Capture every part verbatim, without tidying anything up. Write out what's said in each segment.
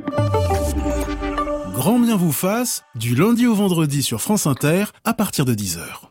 Grand bien vous fasse, du lundi au vendredi sur France Inter, à partir de dix heures.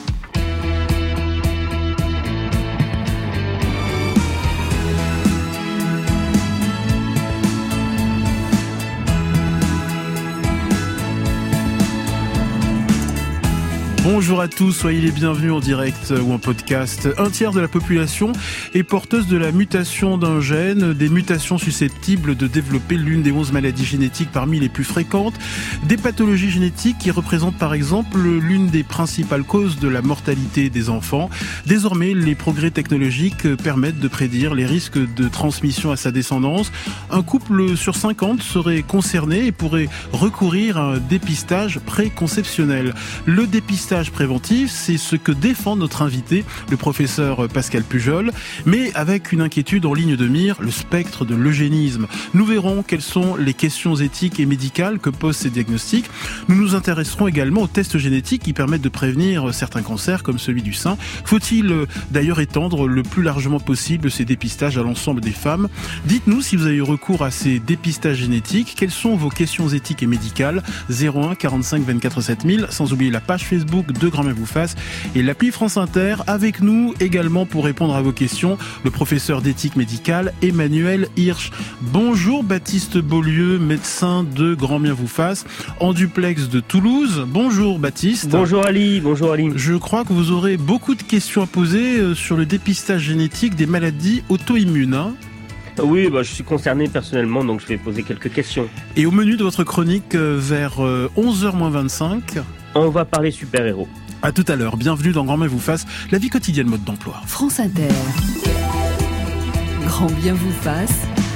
Bonjour à tous, soyez les bienvenus en direct ou en podcast. Un tiers de la population est porteuse de la mutation d'un gène, des mutations susceptibles de développer l'une des onze maladies génétiques parmi les plus fréquentes, des pathologies génétiques qui représentent par exemple l'une des principales causes de la mortalité des enfants. Désormais, les progrès technologiques permettent de prédire les risques de transmission à sa descendance. Un couple sur cinquante serait concerné et pourrait recourir à un dépistage préconceptionnel. Le dépistage préventif, c'est ce que défend notre invité, le professeur Pascal Pujol, mais avec une inquiétude en ligne de mire, le spectre de l'eugénisme. Nous verrons quelles sont les questions éthiques et médicales que posent ces diagnostics. Nous nous intéresserons également aux tests génétiques qui permettent de prévenir certains cancers comme celui du sein. Faut-il d'ailleurs étendre le plus largement possible ces dépistages à l'ensemble des femmes? Dites-nous si vous avez eu recours à ces dépistages génétiques. Quelles sont vos questions éthiques et médicales? zéro un quarante-cinq vingt-quatre sept mille, sans oublier la page Facebook de Grand bien vous fasse et l'appli France Inter. Avec nous également pour répondre à vos questions, le professeur d'éthique médicale Emmanuel Hirsch. Bonjour Baptiste Beaulieu, médecin de Grand bien vous fasse, en duplex de Toulouse. Bonjour Baptiste. Bonjour Ali, bonjour Ali. Je crois que vous aurez beaucoup de questions à poser sur le dépistage génétique des maladies auto-immunes, hein ? Oui, bah, je suis concerné personnellement, donc je vais poser quelques questions. Et au menu de votre chronique, vers onze heures moins vingt-cinq... on va parler super-héros. À tout à l'heure, bienvenue dans Grand bien vous fasse, la vie quotidienne mode d'emploi. France Inter. Grand bien vous fasse.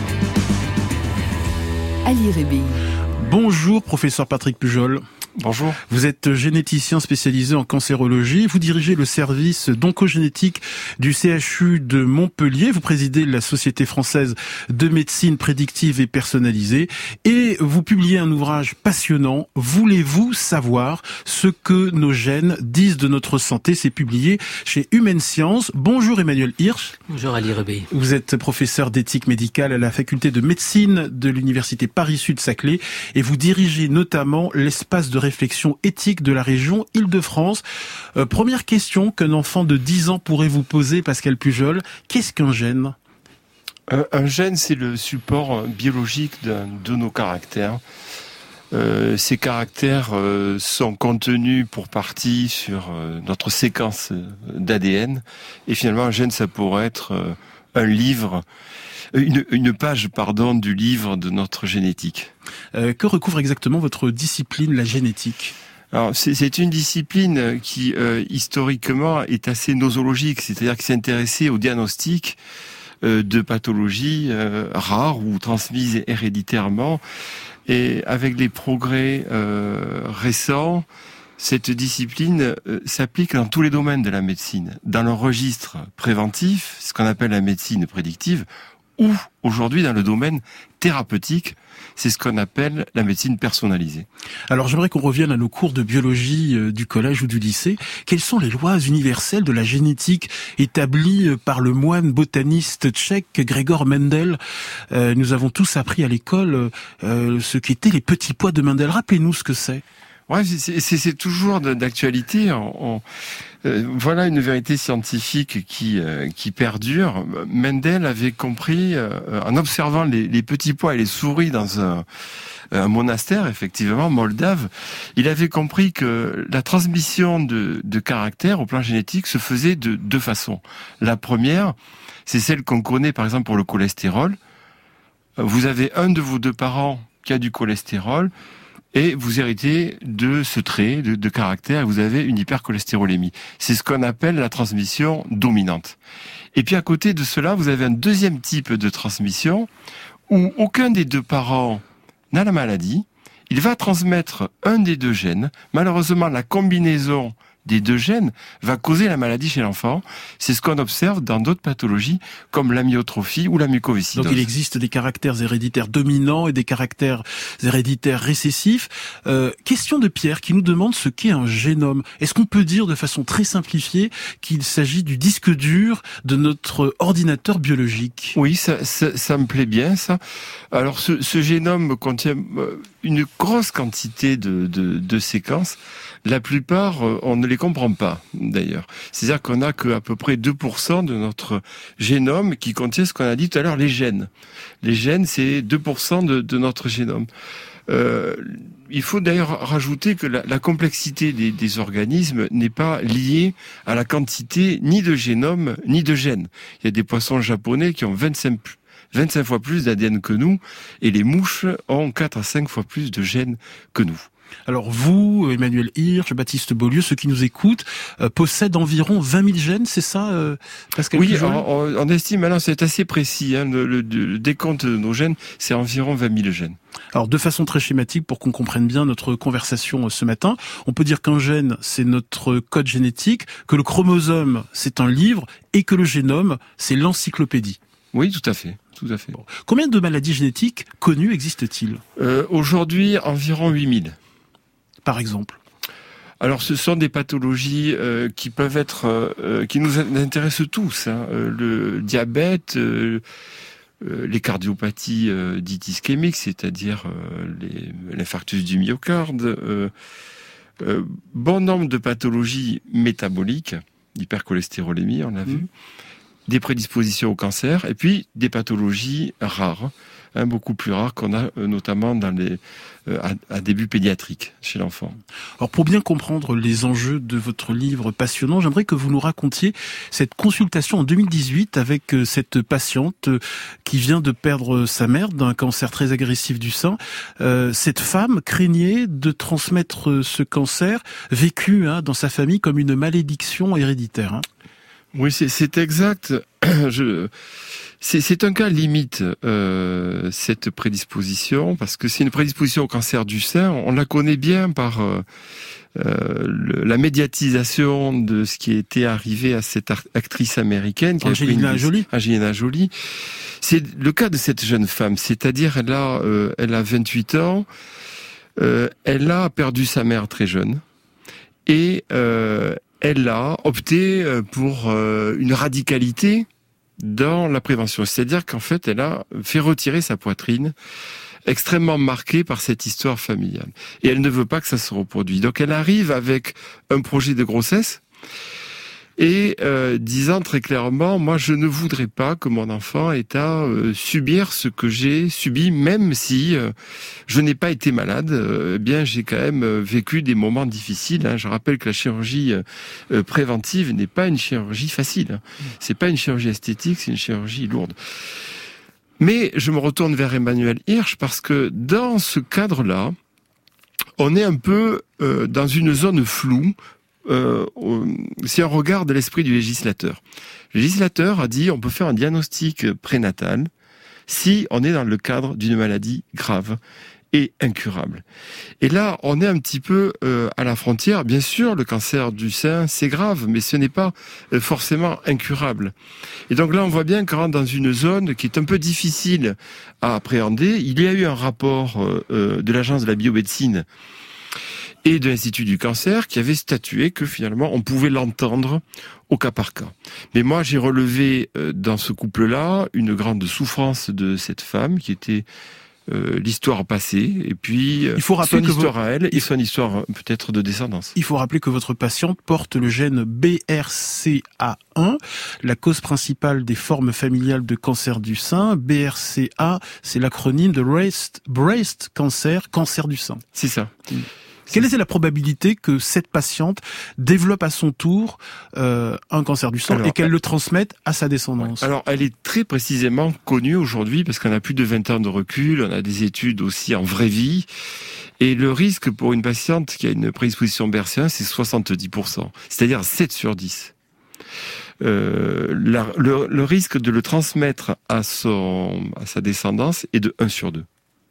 Ali Rébi. Bonjour professeur Patrick Pujol. Bonjour. Vous êtes généticien spécialisé en cancérologie. Vous dirigez le service d'oncogénétique du C H U de Montpellier. Vous présidez la Société française de médecine prédictive et personnalisée. Et vous publiez un ouvrage passionnant. Voulez-vous savoir ce que nos gènes disent de notre santé? C'est publié chez Humaine Science. Bonjour Emmanuel Hirsch. Bonjour Ali Rebey. Vous êtes professeur d'éthique médicale à la faculté de médecine de l'université Paris-Sud-Saclay. Et vous dirigez notamment l'espace de réflexion éthique de la région Île-de-France. Euh, première question qu'un enfant de dix ans pourrait vous poser, Pascal Pujol. Qu'est-ce qu'un gène ? euh, Un gène, c'est le support biologique de, de nos caractères. Euh, ces caractères euh, sont contenus pour partie sur euh, notre séquence d'A D N. Et finalement, un gène, ça pourrait être euh, un livre, une, une page, pardon, du livre de notre génétique. Euh, que recouvre exactement votre discipline, la génétique ? Alors, c'est, c'est une discipline qui, euh, historiquement, est assez nosologique, c'est-à-dire qui s'est intéressée au diagnostic euh, de pathologies euh, rares ou transmises héréditairement. Et avec les progrès euh, récents, cette discipline euh, s'applique dans tous les domaines de la médecine, dans le registre préventif, ce qu'on appelle la médecine prédictive, ou aujourd'hui dans le domaine thérapeutique, c'est ce qu'on appelle la médecine personnalisée. Alors j'aimerais qu'on revienne à nos cours de biologie euh, du collège ou du lycée. Quelles sont les lois universelles de la génétique établies euh, par le moine botaniste tchèque Gregor Mendel? euh, Nous avons tous appris à l'école euh, ce qu'étaient les petits pois de Mendel. Rappelez-nous ce que c'est. Ouais, c'est, c'est, c'est toujours d'actualité. On, on, euh, voilà une vérité scientifique qui euh, qui perdure. Mendel avait compris, euh, en observant les, les petits pois et les souris dans un, un monastère, effectivement, moldave, il avait compris que la transmission de, de caractères au plan génétique se faisait de deux façons. La première, c'est celle qu'on connaît, par exemple, pour le cholestérol. Vous avez un de vos deux parents qui a du cholestérol, et vous héritez de ce trait de, de caractère, vous avez une hypercholestérolémie. C'est ce qu'on appelle la transmission dominante. Et puis à côté de cela, vous avez un deuxième type de transmission où aucun des deux parents n'a la maladie. Il va transmettre un des deux gènes. Malheureusement, la combinaison des deux gènes va causer la maladie chez l'enfant. C'est ce qu'on observe dans d'autres pathologies comme l'amyotrophie ou la mucoviscidose. Donc il existe des caractères héréditaires dominants et des caractères héréditaires récessifs. Euh, question de Pierre qui nous demande ce qu'est un génome. Est-ce qu'on peut dire de façon très simplifiée qu'il s'agit du disque dur de notre ordinateur biologique? Oui, ça, ça, ça me plaît bien ça. Alors ce, ce génome contient une grosse quantité de, de, de séquences. La plupart, on ne les comprend pas d'ailleurs. C'est-à-dire qu'on n'a qu'à peu près deux pour cent de notre génome qui contient ce qu'on a dit tout à l'heure, les gènes. Les gènes, c'est deux pour cent de, de notre génome. Euh, il faut d'ailleurs rajouter que la, la complexité des, des organismes n'est pas liée à la quantité ni de génome ni de gènes. Il y a des poissons japonais qui ont vingt-cinq, vingt-cinq fois plus d'A D N que nous, et les mouches ont quatre à cinq fois plus de gènes que nous. Alors vous, Emmanuel Hirsch, Baptiste Beaulieu, ceux qui nous écoutent, euh, possèdent environ vingt mille gènes, c'est ça, euh, Pascal? Oui, on, on estime, alors c'est assez précis, hein, le, le, le décompte de nos gènes, c'est environ vingt mille gènes. Alors de façon très schématique, pour qu'on comprenne bien notre conversation ce matin, on peut dire qu'un gène, c'est notre code génétique, que le chromosome, c'est un livre, et que le génome, c'est l'encyclopédie. Oui, tout à fait. Tout à fait. Bon. Combien de maladies génétiques connues existent-ils? euh, Aujourd'hui, environ huit mille. Par exemple? Alors, ce sont des pathologies euh, qui peuvent être, euh, qui nous intéressent tous. Hein. Euh, le diabète, euh, euh, les cardiopathies euh, dites ischémiques, c'est-à-dire euh, les, l'infarctus du myocarde, euh, euh, bon nombre de pathologies métaboliques, hypercholestérolémie, on l'a mmh. vu, des prédispositions au cancer, et puis des pathologies rares, hein, beaucoup plus rares qu'on a euh, notamment dans les euh, à, à début pédiatrique chez l'enfant. Alors pour bien comprendre les enjeux de votre livre passionnant, j'aimerais que vous nous racontiez cette consultation en deux mille dix-huit avec euh, cette patiente euh, qui vient de perdre sa mère d'un cancer très agressif du sein. Euh, cette femme craignait de transmettre ce cancer vécu hein, dans sa famille comme une malédiction héréditaire. Hein. Oui, c'est, c'est exact. Je, c'est, c'est un cas limite, euh, cette prédisposition, parce que c'est une prédisposition au cancer du sein. On la connaît bien par euh, euh, le, la médiatisation de ce qui était arrivé à cette actrice américaine, qui Angelina Jolie. Angelina Jolie. C'est le cas de cette jeune femme, c'est-à-dire elle a, euh, elle a vingt-huit ans, euh, elle a perdu sa mère très jeune, et euh, elle a opté pour une radicalité dans la prévention. C'est-à-dire qu'en fait, elle a fait retirer sa poitrine, extrêmement marquée par cette histoire familiale. Et elle ne veut pas que ça se reproduise. Donc elle arrive avec un projet de grossesse et euh, disant très clairement, moi je ne voudrais pas que mon enfant ait à euh, subir ce que j'ai subi, même si euh, je n'ai pas été malade. Euh, eh bien, j'ai quand même euh, vécu des moments difficiles. Hein. Je rappelle que la chirurgie euh, préventive n'est pas une chirurgie facile. Hein. C'est pas une chirurgie esthétique, c'est une chirurgie lourde. Mais je me retourne vers Emmanuel Hirsch parce que dans ce cadre-là, on est un peu euh, dans une zone floue. Euh, si on regarde l'esprit du législateur. Le législateur a dit on peut faire un diagnostic prénatal si on est dans le cadre d'une maladie grave et incurable. Et là, on est un petit peu euh, à la frontière. Bien sûr, le cancer du sein, c'est grave, mais ce n'est pas euh, forcément incurable. Et donc là, on voit bien qu'on rentre dans une zone qui est un peu difficile à appréhender. Il y a eu un rapport euh, de l'Agence de la biomédecine et de l'Institut du cancer qui avait statué que finalement on pouvait l'entendre au cas par cas. Mais moi j'ai relevé euh, dans ce couple-là une grande souffrance de cette femme qui était euh, l'histoire passée et puis euh, il faut rappeler son que histoire vous... à elle et son histoire peut-être de descendance. Il faut rappeler que votre patiente porte le gène B R C A un, la cause principale des formes familiales de cancer du sein. B R C A, c'est l'acronyme de Breast, Breast Cancer, cancer du sein. C'est ça. Mmh. Quelle était la probabilité que cette patiente développe à son tour euh, un cancer du sang alors, et qu'elle elle... le transmette à sa descendance? Alors, elle est très précisément connue aujourd'hui parce qu'on a plus de vingt ans de recul, on a des études aussi en vraie vie. Et le risque pour une patiente qui a une prédisposition B R C A un, c'est soixante-dix pour cent, c'est-à-dire sept sur dix. Euh, la, le, le risque de le transmettre à, son, à sa descendance est de un sur deux.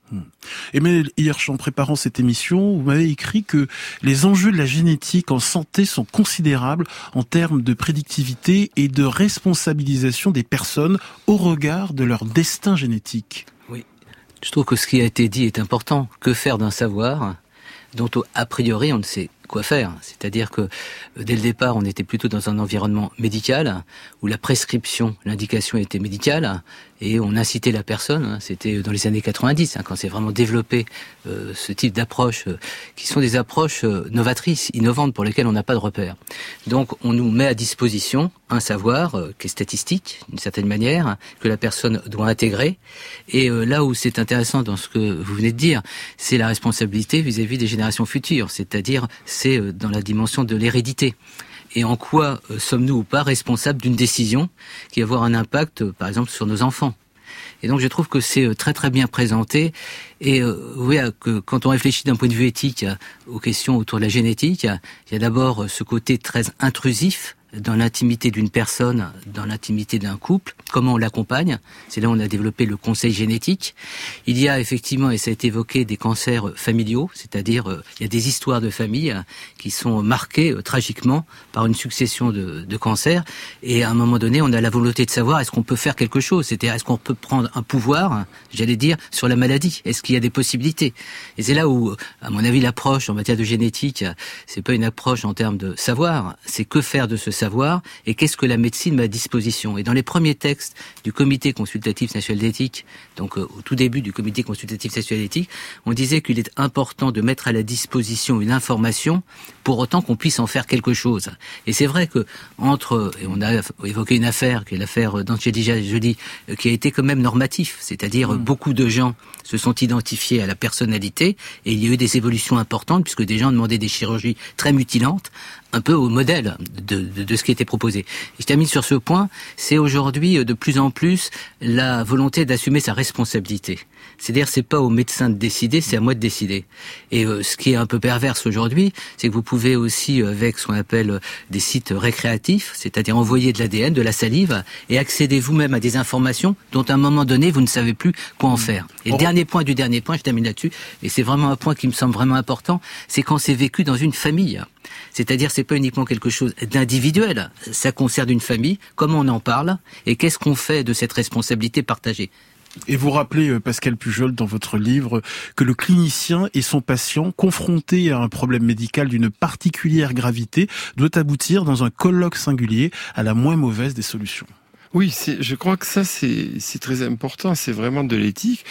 Emmanuel Hirsch, en préparant cette émission, vous m'avez écrit que les enjeux de la génétique en santé sont considérables en termes de prédictivité et de responsabilisation des personnes au regard de leur destin génétique. Oui, je trouve que ce qui a été dit est important. Que faire d'un savoir dont a priori on ne sait quoi faire? C'est-à-dire que dès le départ, on était plutôt dans un environnement médical où la prescription, l'indication était médicale et on incitait la personne. C'était dans les années quatre-vingt-dix hein, quand c'est vraiment développé euh, ce type d'approches euh, qui sont des approches euh, novatrices, innovantes pour lesquelles on n'a pas de repères. Donc on nous met à disposition un savoir euh, qui est statistique d'une certaine manière que la personne doit intégrer. Et euh, là où c'est intéressant dans ce que vous venez de dire, c'est la responsabilité vis-à-vis des générations futures, c'est-à-dire c'est dans la dimension de l'hérédité. Et en quoi euh, sommes-nous ou pas responsables d'une décision qui va avoir un impact, euh, par exemple, sur nos enfants? Et donc je trouve que c'est euh, très très bien présenté. Et euh, oui, que quand on réfléchit d'un point de vue éthique euh, aux questions autour de la génétique, il y a d'abord euh, ce côté très intrusif dans l'intimité d'une personne, dans l'intimité d'un couple, comment on l'accompagne. C'est là où on a développé le conseil génétique. Il y a effectivement, et ça a été évoqué, des cancers familiaux, c'est-à-dire euh, il y a des histoires de famille euh, qui sont marquées euh, tragiquement par une succession de, de cancers. Et à un moment donné, on a la volonté de savoir est-ce qu'on peut faire quelque chose, c'est-à-dire est-ce qu'on peut prendre un pouvoir, j'allais dire, sur la maladie. Est-ce qu'il y a des possibilités? Et c'est là où, à mon avis, l'approche en matière de génétique, c'est pas une approche en termes de savoir, c'est que faire de ce savoir et qu'est-ce que la médecine met à disposition. Et dans les premiers textes du Comité consultatif national d'éthique, donc euh, au tout début du Comité consultatif national d'éthique, on disait qu'il est important de mettre à la disposition une information pour autant qu'on puisse en faire quelque chose. Et c'est vrai que entre, et on a évoqué une affaire qui est l'affaire d'Angelina Jolie, euh, qui a été quand même normatif, c'est-à-dire mmh. beaucoup de gens se sont identifiés à la personnalité et il y a eu des évolutions importantes puisque des gens demandaient des chirurgies très mutilantes, un peu au modèle de, de, de ce qui était proposé. Et je termine sur ce point, c'est aujourd'hui de plus en plus la volonté d'assumer sa responsabilité. C'est-à-dire, c'est pas au médecin de décider, c'est à moi de décider. Et euh, ce qui est un peu perverse aujourd'hui, c'est que vous pouvez aussi, avec ce qu'on appelle euh, des sites récréatifs, c'est-à-dire envoyer de l'A D N, de la salive, et accéder vous-même à des informations dont à un moment donné, vous ne savez plus quoi en faire. Et le dernier point du dernier point, je termine là-dessus, et c'est vraiment un point qui me semble vraiment important, c'est quand c'est vécu dans une famille. C'est-à-dire, c'est pas uniquement quelque chose d'individuel, ça concerne une famille, comment on en parle, et qu'est-ce qu'on fait de cette responsabilité partagée. Et vous rappelez, Pascal Pujol, dans votre livre, que le clinicien et son patient, confrontés à un problème médical d'une particulière gravité, doit aboutir dans un colloque singulier à la moins mauvaise des solutions. Oui, c'est, je crois que ça, c'est, c'est très important, c'est vraiment de l'éthique.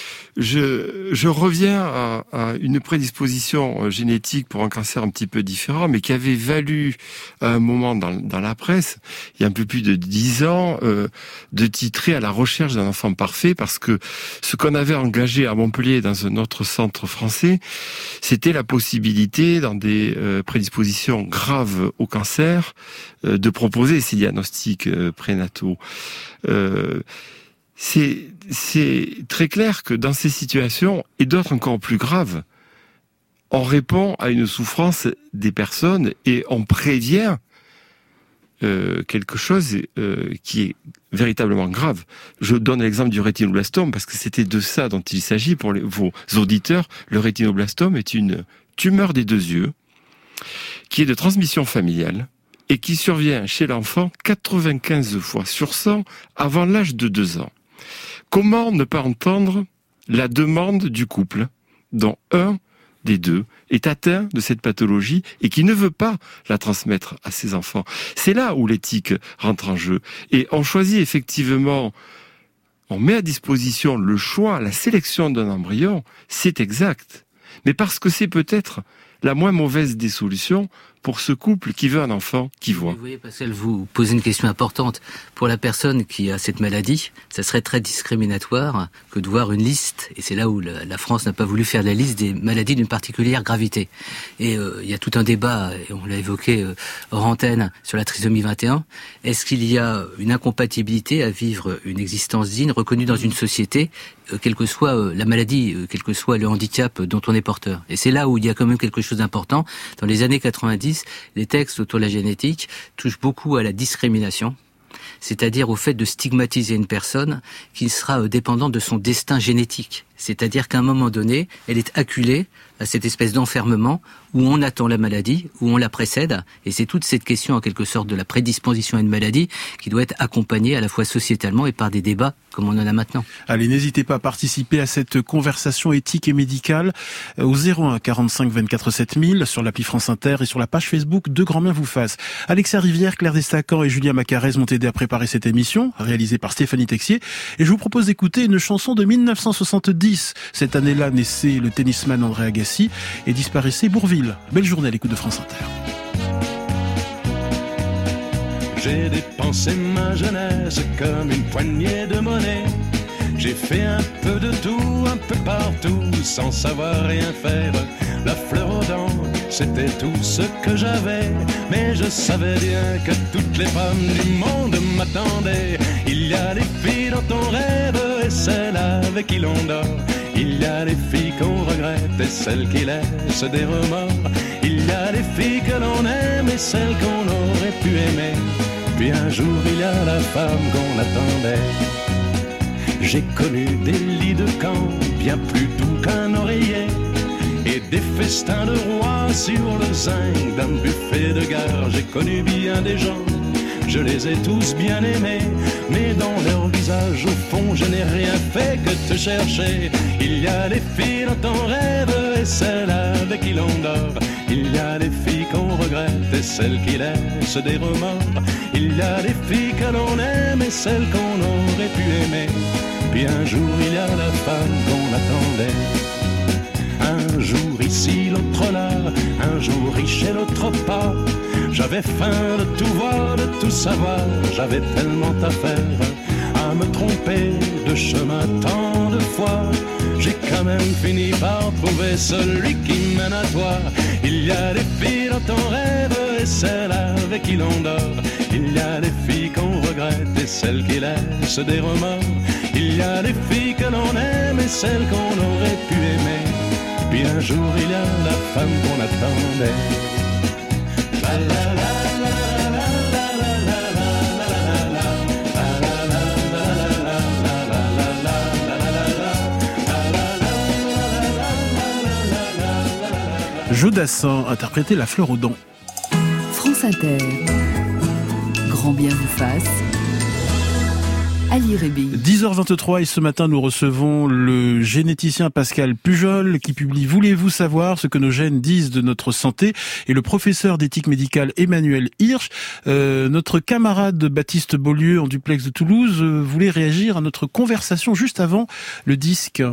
Je, je reviens à, à une prédisposition génétique pour un cancer un petit peu différent, mais qui avait valu à un moment dans, dans la presse, il y a un peu plus de dix ans, euh, de titrer à la recherche d'un enfant parfait, parce que ce qu'on avait engagé à Montpellier dans un autre centre français, c'était la possibilité, dans des euh, prédispositions graves au cancer, euh, de proposer ces diagnostics euh, prénataux. Euh, C'est, c'est très clair que dans ces situations, et d'autres encore plus graves, on répond à une souffrance des personnes et on prévient euh, quelque chose euh, qui est véritablement grave. Je donne l'exemple du rétinoblastome parce que c'était de ça dont il s'agit pour les, vos auditeurs. Le rétinoblastome est une tumeur des deux yeux qui est de transmission familiale et qui survient chez l'enfant quatre-vingt-quinze fois sur cent avant l'âge de deux ans. Comment ne pas entendre la demande du couple dont un des deux est atteint de cette pathologie et qui ne veut pas la transmettre à ses enfants? C'est là où l'éthique rentre en jeu. Et on choisit effectivement, on met à disposition le choix, la sélection d'un embryon, c'est exact. Mais parce que c'est peut-être la moins mauvaise des solutions pour ce couple qui veut un enfant qui voit. Vous voyez, Pascal, vous posez une question importante. Pour la personne qui a cette maladie, ça serait très discriminatoire que de voir une liste, et c'est là où la France n'a pas voulu faire la liste des maladies d'une particulière gravité. Et euh, il y a tout un débat, et on l'a évoqué euh, hors antenne, sur la trisomie vingt et un. Est-ce qu'il y a une incompatibilité à vivre une existence digne, reconnue dans une société, euh, quelle que soit euh, la maladie, euh, quel que soit le handicap dont on est porteur? Et c'est là où il y a quand même quelque chose d'important. Dans les années quatre-vingt-dix, les textes autour de la génétique touchent beaucoup à la discrimination. c'est-à-dire au fait de stigmatiser une personne qui sera dépendante de son destin génétique. C'est-à-dire qu'à un moment donné, elle est acculée à cette espèce d'enfermement où on attend la maladie, où on la précède. Et c'est toute cette question, en quelque sorte, de la prédisposition à une maladie qui doit être accompagnée à la fois sociétalement et par des débats comme on en a maintenant. Allez, n'hésitez pas à participer à cette conversation éthique et médicale au zéro un quarante-cinq vingt-quatre sept mille sur l'appli France Inter et sur la page Facebook de Grand Bien vous fasse. Alexia Rivière, Claire Destacan et Julien Macarez m'ont aidé à préparer cette émission, réalisée par Stéphanie Texier. Et je vous propose d'écouter une chanson de mille neuf cent soixante-dix. Cette année-là naissait le tennisman André Agassi et disparaissait Bourvil. Belle journée à l'écoute de France Inter. J'ai dépensé ma jeunesse comme une poignée de monnaie. J'ai fait un peu de tout, un peu partout, sans savoir rien faire. La fleur aux dents, c'était tout ce que j'avais. Mais je savais bien que toutes les femmes du monde m'attendaient. Il y a les filles dans ton rêve et celles avec qui l'on dort. Il y a les filles qu'on regrette et celles qui laissent des remords. Il y a les filles que l'on aime et celles qu'on aurait pu aimer. Puis un jour il y a la femme qu'on attendait. J'ai connu des lits de camp bien plus doux qu'un oreiller et des festins de rois sur le zinc d'un buffet de gare. J'ai connu bien des gens, je les ai tous bien aimés, mais dans leur visage au fond je n'ai rien fait que te chercher. Il y a les filles dans ton rêve et celles avec qui l'on dort. Il y a les filles qu'on regrette et celles qui laissent des remords. Il y a les filles que l'on aime et celles qu'on aurait pu aimer. Puis un jour il y a la femme qu'on attendait. Un jour ici, l'autre là, un jour riche et l'autre pas. J'avais faim de tout voir, de tout savoir. J'avais tellement à faire, à me tromper de chemin tant de fois. J'ai quand même fini par trouver celui qui mène à toi. Il y a les filles dans ton rêve et celles avec qui l'on dort. Il y a les filles qu'on regrette et celles qui laissent des remords. Il y a les filles que l'on aime et celles qu'on aurait pu aimer. Puis un jour il y a la femme qu'on attendait. La la la. Jodassin interprétait La fleur aux dents. France Inter. Grand Bien vous fasse. Ali Rébi. dix heures vingt-trois et ce matin nous recevons le généticien Pascal Pujol qui publie Voulez-vous savoir ce que nos gènes disent de notre santé et le professeur d'éthique médicale Emmanuel Hirsch. Euh, notre camarade Baptiste Beaulieu en duplex de Toulouse euh, voulait réagir à notre conversation juste avant le disque.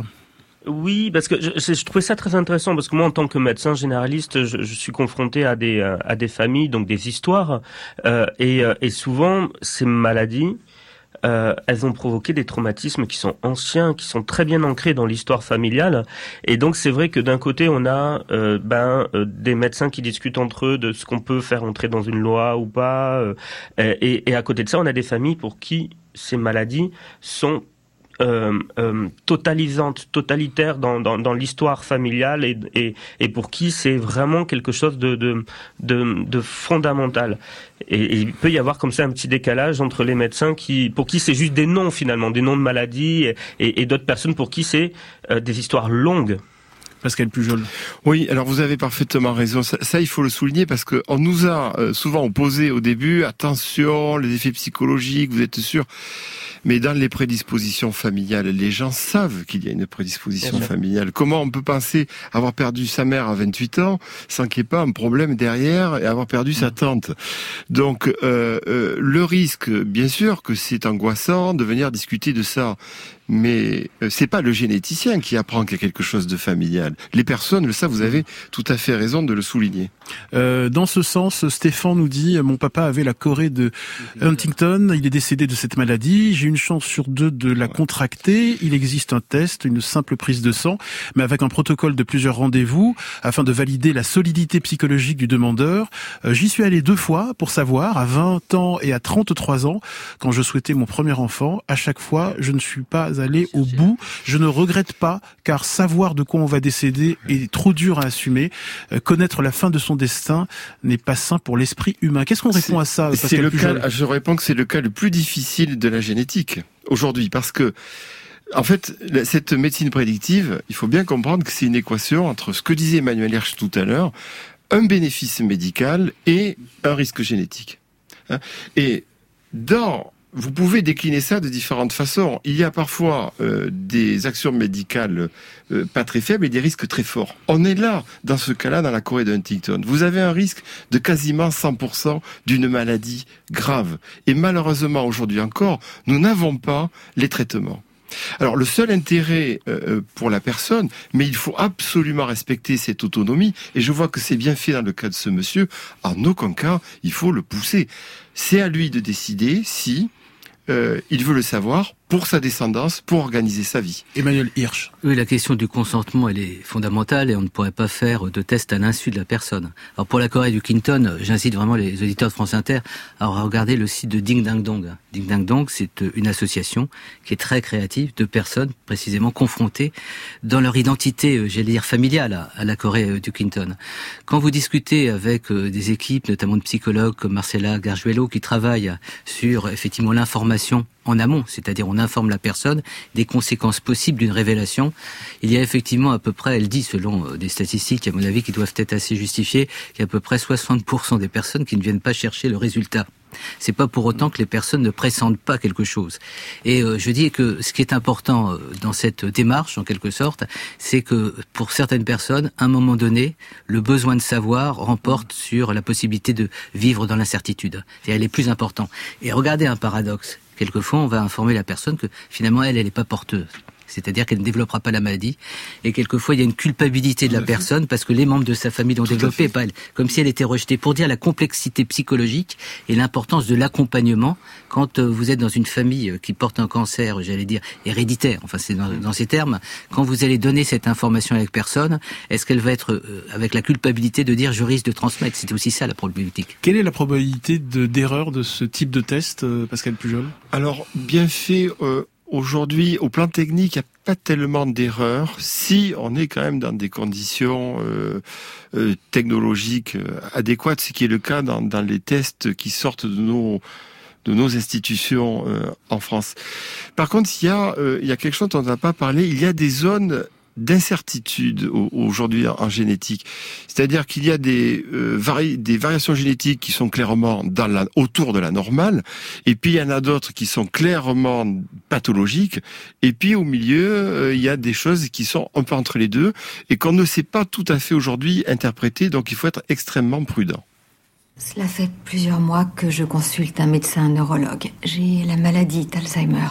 Oui, parce que je, je trouvais ça très intéressant parce que moi, en tant que médecin généraliste, je, je suis confronté à des à des familles, donc des histoires, euh, et, et souvent ces maladies, euh, elles ont provoqué des traumatismes qui sont anciens, qui sont très bien ancrés dans l'histoire familiale. Et donc c'est vrai que d'un côté on a euh, ben euh, des médecins qui discutent entre eux de ce qu'on peut faire entrer dans une loi ou pas, euh, et, et à côté de ça on a des familles pour qui ces maladies sont Euh, euh, totalisante, totalitaire dans, dans, dans l'histoire familiale et, et, et pour qui c'est vraiment quelque chose de, de, de, de fondamental. Et, et il peut y avoir comme ça un petit décalage entre les médecins qui, pour qui c'est juste des noms finalement, des noms de maladies, et, et, et d'autres personnes pour qui c'est euh, des histoires longues. Pascal Pujol. Oui, alors vous avez parfaitement raison. Ça, ça il faut le souligner parce que on nous a euh, souvent opposé au début, attention, les effets psychologiques, vous êtes sûr. Mais dans les prédispositions familiales, les gens savent qu'il y a une prédisposition familiale. Comment on peut penser avoir perdu sa mère à vingt-huit ans sans qu'il n'y ait pas un problème derrière et avoir perdu sa tante? Donc, euh, euh, le risque, bien sûr que c'est angoissant de venir discuter de ça. Mais c'est pas le généticien qui apprend qu'il y a quelque chose de familial. Les personnes le savent, vous avez tout à fait raison de le souligner. Euh, dans ce sens, Stéphane nous dit « Mon papa avait la chorée de Huntington, il est décédé de cette maladie, j'ai une chance sur deux de la contracter, il existe un test, une simple prise de sang, mais avec un protocole de plusieurs rendez-vous afin de valider la solidité psychologique du demandeur. Euh, j'y suis allé deux fois pour savoir, à vingt ans et à trente-trois ans, quand je souhaitais mon premier enfant. À chaque fois, je ne suis pas pas allé au bout. Je ne regrette pas, car savoir de quoi on va décéder est trop dur à assumer. Euh, connaître la fin de son destin n'est pas sain pour l'esprit humain. Qu'est-ce qu'on répond à ça, Pascal C'est le Pujol ? cas, je réponds que c'est le cas le plus difficile de la génétique aujourd'hui, parce que en fait, cette médecine prédictive, il faut bien comprendre que c'est une équation entre ce que disait Emmanuel Hirsch tout à l'heure, un bénéfice médical et un risque génétique. Et dans, vous pouvez décliner ça de différentes façons. Il y a parfois euh, des actions médicales euh, pas très faibles et des risques très forts. On est là, dans ce cas-là, dans la Corée de Huntington. Vous avez un risque de quasiment cent pour cent d'une maladie grave. Et malheureusement, aujourd'hui encore, nous n'avons pas les traitements. Alors le seul intérêt euh, pour la personne, mais il faut absolument respecter cette autonomie, et je vois que c'est bien fait dans le cas de ce monsieur, en aucun cas il faut le pousser. C'est à lui de décider si euh, il veut le savoir pour sa descendance, pour organiser sa vie. Emmanuel Hirsch. Oui, la question du consentement, elle est fondamentale et on ne pourrait pas faire de test à l'insu de la personne. Alors pour la Corée du Huntington, j'incite vraiment les auditeurs de France Inter à regarder le site de Ding Dang Dong. Ding Dang Dong, c'est une association qui est très créative de personnes précisément confrontées dans leur identité, j'allais dire familiale, à la Corée du Huntington. Quand vous discutez avec des équipes, notamment de psychologues comme Marcella Gargiuelo, qui travaillent sur effectivement l'information en amont, c'est-à-dire on informe la personne des conséquences possibles d'une révélation. Il y a effectivement à peu près, elle dit selon des statistiques à mon avis qui doivent être assez justifiées, qu'il y a à peu près soixante pour cent des personnes qui ne viennent pas chercher le résultat. C'est pas pour autant que les personnes ne pressentent pas quelque chose. Et euh, je dis que ce qui est important euh, dans cette démarche, en quelque sorte, c'est que pour certaines personnes, à un moment donné, le besoin de savoir remporte sur la possibilité de vivre dans l'incertitude. Et elle est plus importante. Et regardez un paradoxe. Quelquefois, on va informer la personne que finalement, elle, elle n'est pas porteuse. C'est-à-dire qu'elle ne développera pas la maladie. Et quelquefois, il y a une culpabilité de la personne parce que les membres de sa famille l'ont développée, pas elle. Comme si elle était rejetée. Pour dire la complexité psychologique et l'importance de l'accompagnement quand vous êtes dans une famille qui porte un cancer, j'allais dire, héréditaire. Enfin, c'est dans, dans ces termes. Quand vous allez donner cette information à la personne, est-ce qu'elle va être euh, avec la culpabilité de dire je risque de transmettre? C'est aussi ça la problématique. Quelle est la probabilité de, d'erreur de ce type de test, euh, Pascal Pujol? Alors, bien fait... Euh... Aujourd'hui, au plan technique, il n'y a pas tellement d'erreurs si on est quand même dans des conditions euh, euh, technologiques adéquates, ce qui est le cas dans, dans les tests qui sortent de nos de nos institutions euh, en France. Par contre, il y a euh, il y a quelque chose dont on n'a pas parlé. Il y a des zones d'incertitude aujourd'hui en génétique. C'est-à-dire qu'il y a des, euh, vari- des variations génétiques qui sont clairement dans la, autour de la normale, et puis il y en a d'autres qui sont clairement pathologiques, et puis au milieu, euh, il y a des choses qui sont un peu entre les deux, et qu'on ne sait pas tout à fait aujourd'hui interpréter, donc il faut être extrêmement prudent. Cela fait plusieurs mois que je consulte un médecin neurologue. J'ai la maladie d'Alzheimer,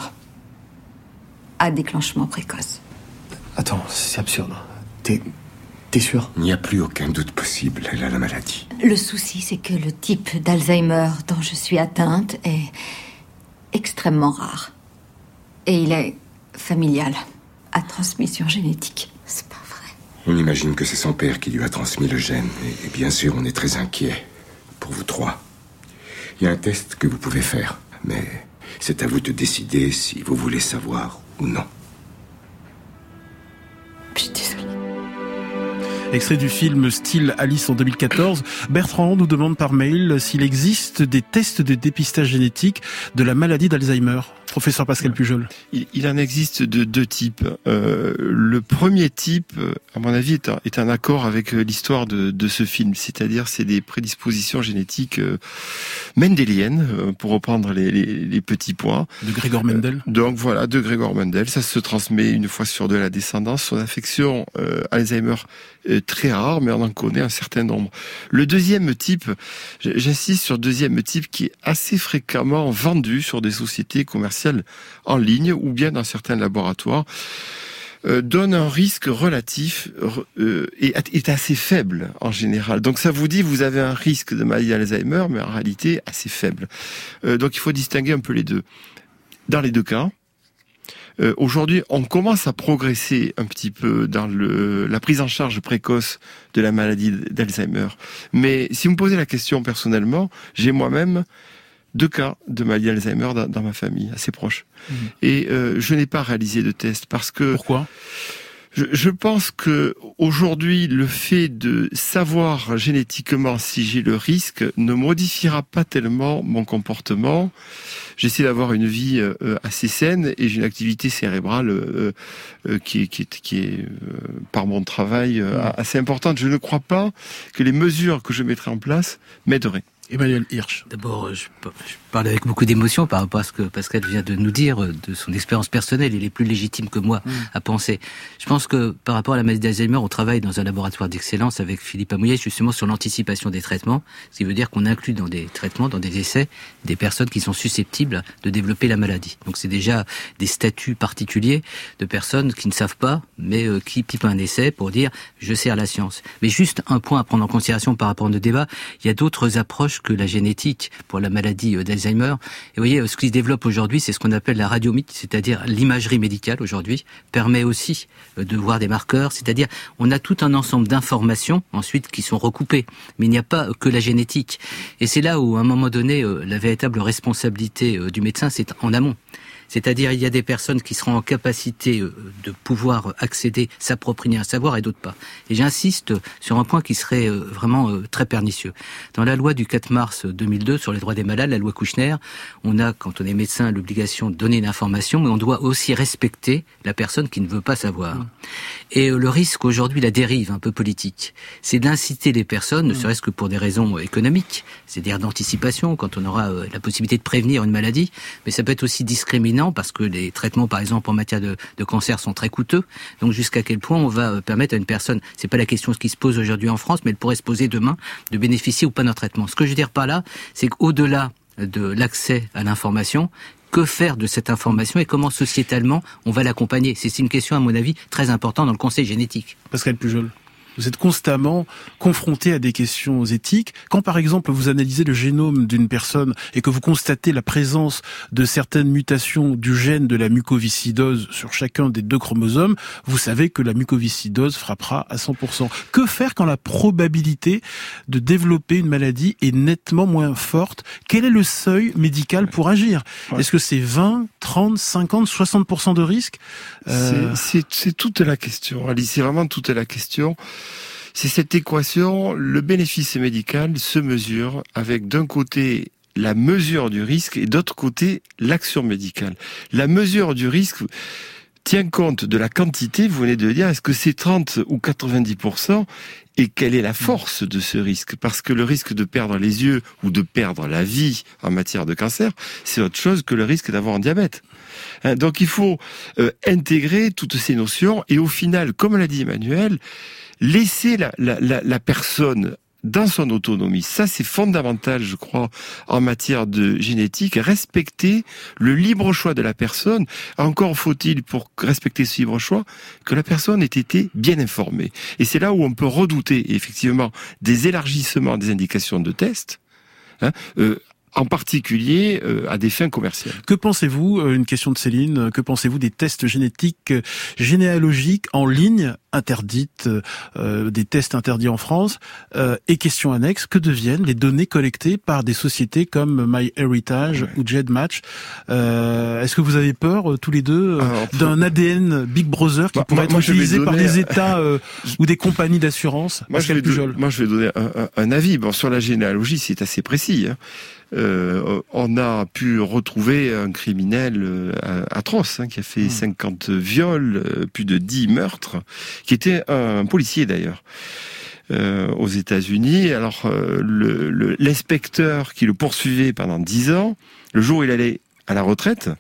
à déclenchement précoce. Attends, c'est absurde. T'es... t'es sûr? Il n'y a plus aucun doute possible, elle a la maladie. Le souci, c'est que le type d'Alzheimer dont je suis atteinte est extrêmement rare. Et il est familial, à transmission génétique. C'est pas vrai. On imagine que c'est son père qui lui a transmis le gène. Et, et bien sûr, on est très inquiet pour vous trois. Il y a un test que vous pouvez faire, mais c'est à vous de décider si vous voulez savoir ou non. Je suis désolée. Extrait du film Style Alice en deux mille quatorze. Bertrand nous demande par mail s'il existe des tests de dépistage génétique de la maladie d'Alzheimer. Professeur Pascal Pujol. Il, il en existe de deux types. Euh, le premier type, à mon avis, est un, est un accord avec l'histoire de, de ce film. C'est-à-dire, c'est des prédispositions génétiques euh, mendéliennes, euh, pour reprendre les, les, les petits points. De Gregor Mendel. Euh, donc voilà, de Gregor Mendel. Ça se transmet une fois sur deux à la descendance. Son affection euh, Alzheimer est très rare, mais on en connaît un certain nombre. Le deuxième type, j'insiste sur le deuxième type qui est assez fréquemment vendu sur des sociétés commerciales en ligne ou bien dans certains laboratoires, euh, donne un risque relatif euh, et est assez faible en général. Donc ça vous dit vous avez un risque de maladie d'Alzheimer, mais en réalité assez faible. Euh, donc il faut distinguer un peu les deux. Dans les deux cas, euh, aujourd'hui on commence à progresser un petit peu dans le, la prise en charge précoce de la maladie d'Alzheimer. Mais si vous me posez la question personnellement, j'ai moi-même deux cas de maladie d'Alzheimer dans, dans ma famille, assez proches. Mmh. Et euh, je n'ai pas réalisé de test parce que... Pourquoi ? Je, je pense que aujourd'hui, le fait de savoir génétiquement si j'ai le risque ne modifiera pas tellement mon comportement. J'essaie d'avoir une vie euh, assez saine et j'ai une activité cérébrale euh, euh, qui est, qui est, qui est euh, par mon travail euh, assez importante. Je ne crois pas que les mesures que je mettrai en place m'aideraient. Emmanuel Hirsch. D'abord, je, je parle avec beaucoup d'émotion par rapport à ce que Pascal vient de nous dire, de son expérience personnelle. Il est plus légitime que moi mmh. à penser. Je pense que par rapport à la maladie d'Alzheimer, on travaille dans un laboratoire d'excellence avec Philippe Amouillet justement sur l'anticipation des traitements, ce qui veut dire qu'on inclut dans des traitements, dans des essais, des personnes qui sont susceptibles de développer la maladie. Donc c'est déjà des statuts particuliers de personnes qui ne savent pas, mais euh, qui pipent un essai pour dire « je sers la science ». Mais juste un point à prendre en considération par rapport à nos débats, il y a d'autres approches que la génétique pour la maladie d'Alzheimer. Et vous voyez, ce qui se développe aujourd'hui, c'est ce qu'on appelle la radiomite, c'est-à-dire l'imagerie médicale aujourd'hui, permet aussi de voir des marqueurs, c'est-à-dire on a tout un ensemble d'informations ensuite qui sont recoupées, mais il n'y a pas que la génétique. Et c'est là où, à un moment donné, la véritable responsabilité du médecin, c'est en amont. C'est-à-dire, il y a des personnes qui seront en capacité de pouvoir accéder, s'approprier un savoir et d'autres pas. Et j'insiste sur un point qui serait vraiment très pernicieux. Dans la loi du quatre mars deux mille deux sur les droits des malades, la loi Kouchner, on a, quand on est médecin, l'obligation de donner une information, mais on doit aussi respecter la personne qui ne veut pas savoir. Mmh. Et le risque aujourd'hui, la dérive un peu politique, c'est d'inciter les personnes, ne serait-ce que pour des raisons économiques, c'est-à-dire d'anticipation, quand on aura la possibilité de prévenir une maladie, mais ça peut être aussi discriminant parce que les traitements, par exemple, en matière de, de cancer sont très coûteux. Donc, jusqu'à quel point on va permettre à une personne, c'est pas la question qui se pose aujourd'hui en France, mais elle pourrait se poser demain, de bénéficier ou pas d'un traitement. Ce que je veux dire par là, c'est qu'au-delà de l'accès à l'information, que faire de cette information et comment sociétalement on va l'accompagner? C'est une question, à mon avis, très importante dans le conseil génétique. Pascal Pujol. Vous êtes constamment confronté à des questions éthiques. Quand, par exemple, vous analysez le génome d'une personne et que vous constatez la présence de certaines mutations du gène de la mucoviscidose sur chacun des deux chromosomes, vous savez que la mucoviscidose frappera à cent pour cent. Que faire quand la probabilité de développer une maladie est nettement moins forte? Quel est le seuil médical pour agir? Ouais. Est-ce que c'est vingt, trente, cinquante, soixante pour cent de risque? euh... c'est, c'est, c'est toute la question, Alice, c'est vraiment toute la question. C'est cette équation, le bénéfice médical se mesure avec d'un côté la mesure du risque et d'autre côté l'action médicale. La mesure du risque tient compte de la quantité, vous venez de dire, est-ce que c'est trente ou quatre-vingt-dix pour cent et quelle est la force de ce risque? Parce que le risque de perdre les yeux ou de perdre la vie en matière de cancer, c'est autre chose que le risque d'avoir un diabète. Donc il faut euh, intégrer toutes ces notions et au final, comme l'a dit Emmanuel, laisser la, la, la, la personne dans son autonomie. Ça, c'est fondamental, je crois, en matière de génétique. Respecter le libre choix de la personne. Encore faut-il, pour respecter ce libre choix, que la personne ait été bien informée. Et c'est là où on peut redouter, effectivement, des élargissements des indications de test, hein, euh, en particulier euh, à des fins commerciales. Que pensez-vous, euh, une question de Céline, que pensez-vous des tests génétiques euh, généalogiques en ligne interdites, euh, des tests interdits en France, euh, et question annexe, que deviennent les données collectées par des sociétés comme MyHeritage ouais. ou GEDmatch? euh, Est-ce que vous avez peur, euh, tous les deux, euh, Alors, d'un A D N Big Brother qui bah, pourrait moi, être moi, utilisé par des États euh, ou des compagnies d'assurance? Moi, je vais, do- moi je vais donner un, un, un avis. Bon, sur la généalogie, c'est assez précis, hein. Euh, on a pu retrouver un criminel euh, atroce hein, qui a fait mmh. cinquante viols, euh, plus de dix meurtres, qui était un policier d'ailleurs euh, aux États-Unis. Alors euh, le, le, l'inspecteur qui le poursuivait pendant dix ans, le jour où il allait à la retraite,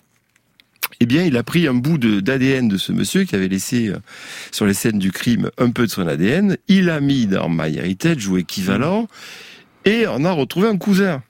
eh bien, il a pris un bout de, d'A D N de ce monsieur qui avait laissé euh, sur les scènes du crime un peu de son A D N. Il l'a mis dans MyHeritage ou équivalent, et on a retrouvé un cousin.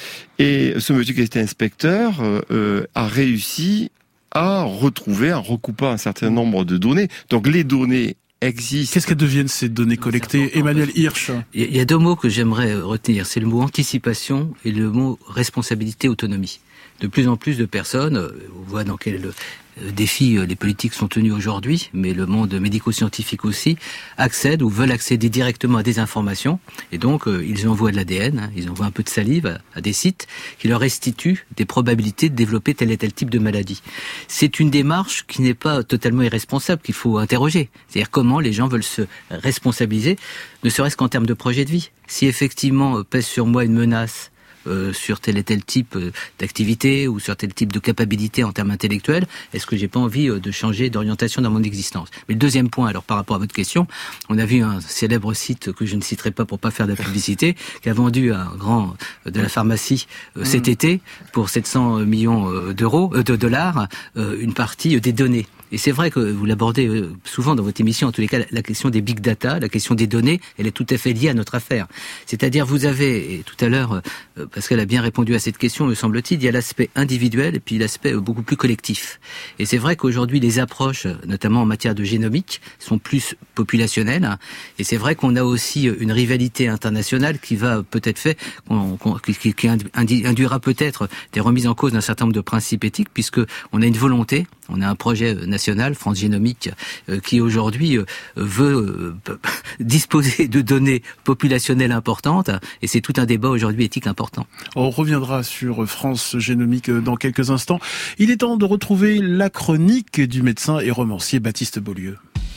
Et ce monsieur qui était inspecteur euh, a réussi à retrouver, en recoupant un certain nombre de données. Donc les données existent. Qu'est-ce qu'elles deviennent ces données collectées? Emmanuel Hirsch. Il y a deux mots que j'aimerais retenir. C'est le mot anticipation et le mot responsabilité, autonomie. de plus en plus de personnes, on voit dans quel défi les politiques sont tenus aujourd'hui, mais le monde médico-scientifique aussi, accèdent ou veulent accéder directement à des informations, et donc euh, ils envoient de l'A D N, hein, ils envoient un peu de salive à, à des sites qui leur restituent des probabilités de développer tel et tel type de maladie. C'est une démarche qui n'est pas totalement irresponsable, qu'il faut interroger. C'est-à-dire comment les gens veulent se responsabiliser, ne serait-ce qu'en termes de projet de vie. Si effectivement euh, pèse sur moi une menace Euh, sur tel et tel type euh, d'activité ou sur tel type de capacité en termes intellectuels, est-ce que j'ai pas envie euh, de changer d'orientation dans mon existence? Mais le deuxième point, alors par rapport à votre question, on a vu un célèbre site que je ne citerai pas pour pas faire de la publicité, qui a vendu à un grand euh, de la pharmacie euh, cet mmh. été pour sept cents millions euh, d'euros, euh, de dollars, euh, une partie euh, des données. Et c'est vrai que vous l'abordez souvent dans votre émission, en tous les cas, la question des big data, la question des données, elle est tout à fait liée à notre affaire. C'est-à-dire, vous avez, et tout à l'heure, Pascal a bien répondu à cette question, me semble-t-il, il y a l'aspect individuel et puis l'aspect beaucoup plus collectif. Et c'est vrai qu'aujourd'hui, les approches, notamment en matière de génomique, sont plus populationnelles. Et c'est vrai qu'on a aussi une rivalité internationale qui va peut-être faire, qu'on, qu'on, qui, qui induira peut-être des remises en cause d'un certain nombre de principes éthiques, puisque on a une volonté, on a un projet national, France Génomique, euh, qui aujourd'hui euh, veut euh, disposer de données populationnelles importantes, et c'est tout un débat aujourd'hui éthique important. On reviendra sur France Génomique dans quelques instants. Il est temps de retrouver la chronique du médecin et romancier Baptiste Beaulieu.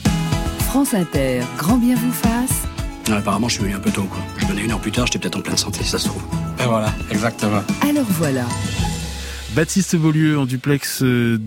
France Inter, grand bien vous fasse. Non, apparemment, je suis venu un peu tôt, quoi. Je venais une heure plus tard, j'étais peut-être en pleine santé, si ça se trouve. Et voilà, exactement. Alors voilà. Baptiste Beaulieu en duplex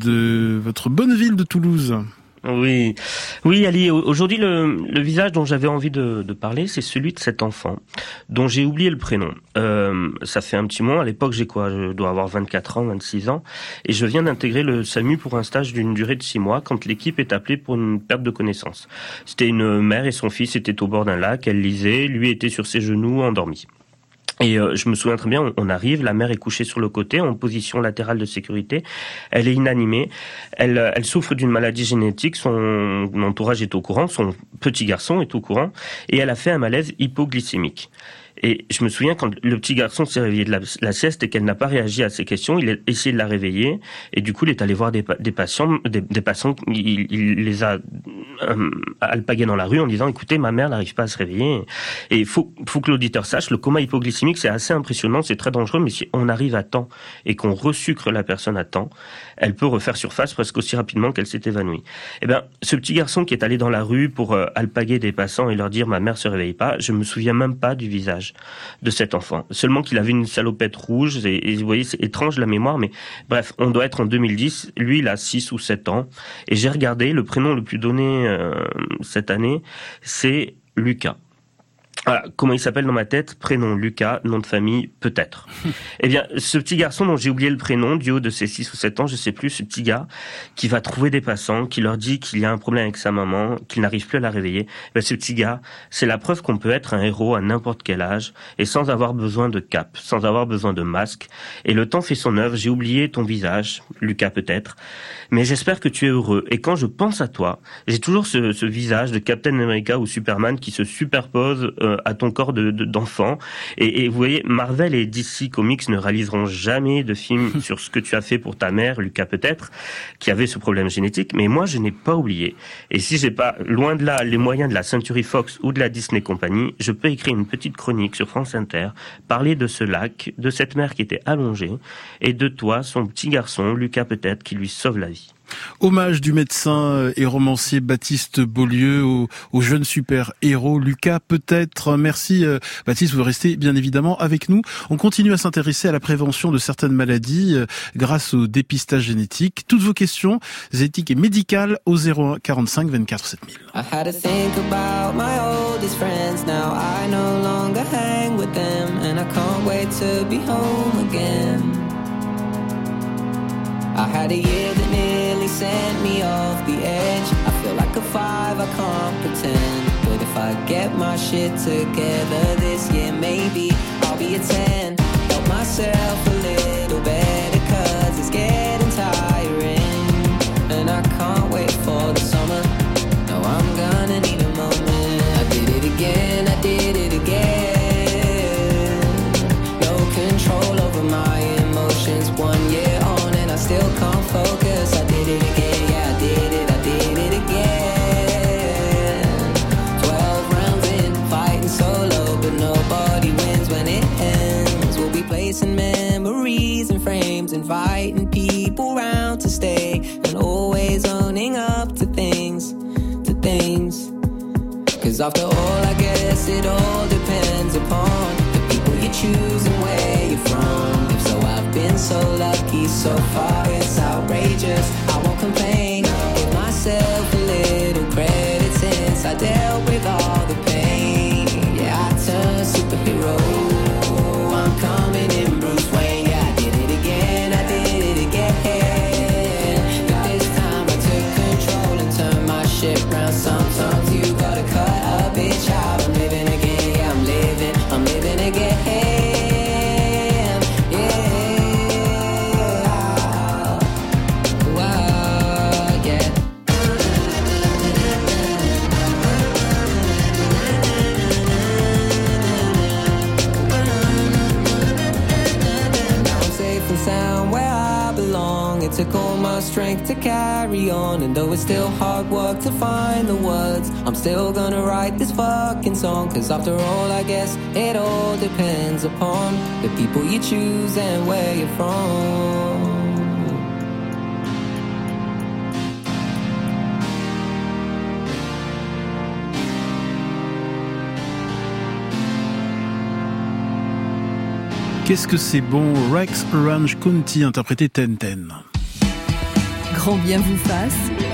de votre bonne ville de Toulouse. Oui, oui, Ali. Aujourd'hui, le, le visage dont j'avais envie de, de parler, c'est celui de cet enfant dont j'ai oublié le prénom. Euh, ça fait un petit moment. À l'époque, j'ai quoi ? Je dois avoir vingt-quatre ans, vingt-six ans, et je viens d'intégrer le SAMU pour un stage d'une durée de six mois. Quand l'équipe est appelée pour une perte de connaissance, c'était une mère et son fils étaient au bord d'un lac. Elle lisait, lui était sur ses genoux, endormi. Et euh, je me souviens très bien, on, on arrive, la mère est couchée sur le côté, en position latérale de sécurité. Elle est inanimée, elle, elle souffre d'une maladie génétique, son entourage est au courant, son petit garçon est au courant, et elle a fait un malaise hypoglycémique. Et je me souviens quand le petit garçon s'est réveillé de la, la sieste et qu'elle n'a pas réagi à ses questions, il a essayé de la réveiller et du coup il est allé voir des, des patients, des, des patients, il, il les a euh, alpagués dans la rue en disant écoutez ma mère n'arrive pas à se réveiller. Et il faut, faut que l'auditeur sache, le coma hypoglycémique c'est assez impressionnant, c'est très dangereux, mais si on arrive à temps et qu'on resucre la personne à temps, elle peut refaire surface presque aussi rapidement qu'elle s'est évanouie. Et ben ce petit garçon qui est allé dans la rue pour euh, alpaguer des passants et leur dire ma mère se réveille pas, je me souviens même pas du visage de cet enfant. Seulement qu'il avait une salopette rouge, et, et vous voyez, c'est étrange la mémoire, mais bref, on doit être en deux mille dix, lui il a six ou sept ans, et j'ai regardé, le prénom le plus donné euh, cette année, c'est Lucas. Voilà, comment il s'appelle dans ma tête ? Prénom Lucas, nom de famille peut-être. Eh bien, ce petit garçon dont j'ai oublié le prénom, du haut de ses six ou sept ans, je sais plus, ce petit gars qui va trouver des passants, qui leur dit qu'il y a un problème avec sa maman, qu'il n'arrive plus à la réveiller. Ben, ce petit gars, c'est la preuve qu'on peut être un héros à n'importe quel âge et sans avoir besoin de cape, sans avoir besoin de masque. Et le temps fait son œuvre. J'ai oublié ton visage, Lucas peut-être, mais j'espère que tu es heureux. Et quand je pense à toi, j'ai toujours ce, ce visage de Captain America ou Superman qui se superpose euh, à ton corps de, de, d'enfant. Et, et vous voyez, Marvel et D C Comics ne réaliseront jamais de film sur ce que tu as fait pour ta mère, Lucas peut-être, qui avait ce problème génétique. Mais moi, je n'ai pas oublié. Et si j'ai pas, loin de là, les moyens de la Century Fox ou de la Disney Company, je peux écrire une petite chronique sur France Inter, parler de ce lac, de cette mère qui était allongée, et de toi, son petit garçon, Lucas peut-être, qui lui sauve la vie. Hommage du médecin et romancier Baptiste Beaulieu au, au jeune super-héros Lucas peut-être. Merci Baptiste, vous restez bien évidemment avec nous. On continue à s'intéresser à la prévention de certaines maladies euh, grâce au dépistage génétique. Toutes vos questions éthiques et médicales au zéro un quarante-cinq vingt-quatre sept mille. I had to think about my oldest friends. Now I no longer hang with them and I can't wait to be home again. I had a year that nearly sent me off the edge. I feel like a five, I can't pretend. But if I get my shit together this year, maybe I'll be a ten. Help myself a little better, cause it's getting tiring. And I can't wait for the summer. No, I'm gonna need a moment. I did it again, I did it again. No control over my emotions, one year inviting people round to stay, and always owning up to things, to things. Cause after all, I guess it all depends upon the people you choose and where you're from. If so, I've been so lucky so far, it's outrageous. I won't complain, give myself a little credit since I dealt with all the pain. Yeah, I turned superhero, I'm coming in Bruce Wayne. Yeah, I did it again, I did it again. But this time I took control and turned my ship round. Sometimes you gotta cut a bitch out. I'm living again, yeah, I'm living, I'm living again. Took all my strength to carry on, and though it's still hard work to find the words, I'm still gonna write this fucking song. Cause after all, I guess it all depends upon the people you choose and where you're from. Qu'est-ce que c'est bon, Rex Orange County, interprété Ten Ten. Grand bien vous fasse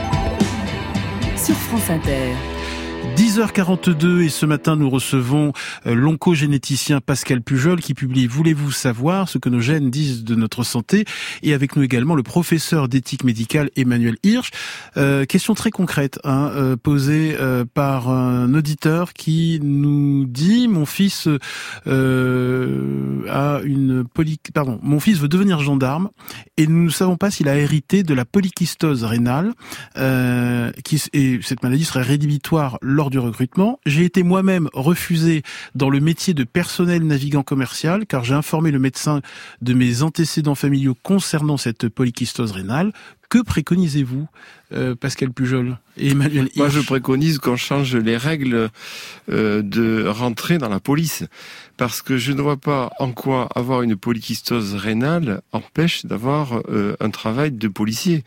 sur France Inter. dix heures quarante-deux et ce matin nous recevons l'oncogénéticien Pascal Pujol qui publie « Voulez-vous savoir ce que nos gènes disent de notre santé ?» et avec nous également le professeur d'éthique médicale Emmanuel Hirsch. Euh, question très concrète hein, euh, posée euh, par un auditeur qui nous dit « Mon fils euh, a une poly... pardon, mon fils veut devenir gendarme et nous ne savons pas s'il a hérité de la polykystose rénale euh, qui, et cette maladie serait rédhibitoire lors du recrutement. J'ai été moi-même refusé dans le métier de personnel navigant commercial car j'ai informé le médecin de mes antécédents familiaux concernant cette polykystose rénale. Que préconisez-vous, euh, Pascal Pujol et Emmanuel Hirsch ? Moi, je préconise qu'on change les règles euh, de rentrée dans la police, parce que je ne vois pas en quoi avoir une polykystose rénale empêche d'avoir euh, un travail de policier.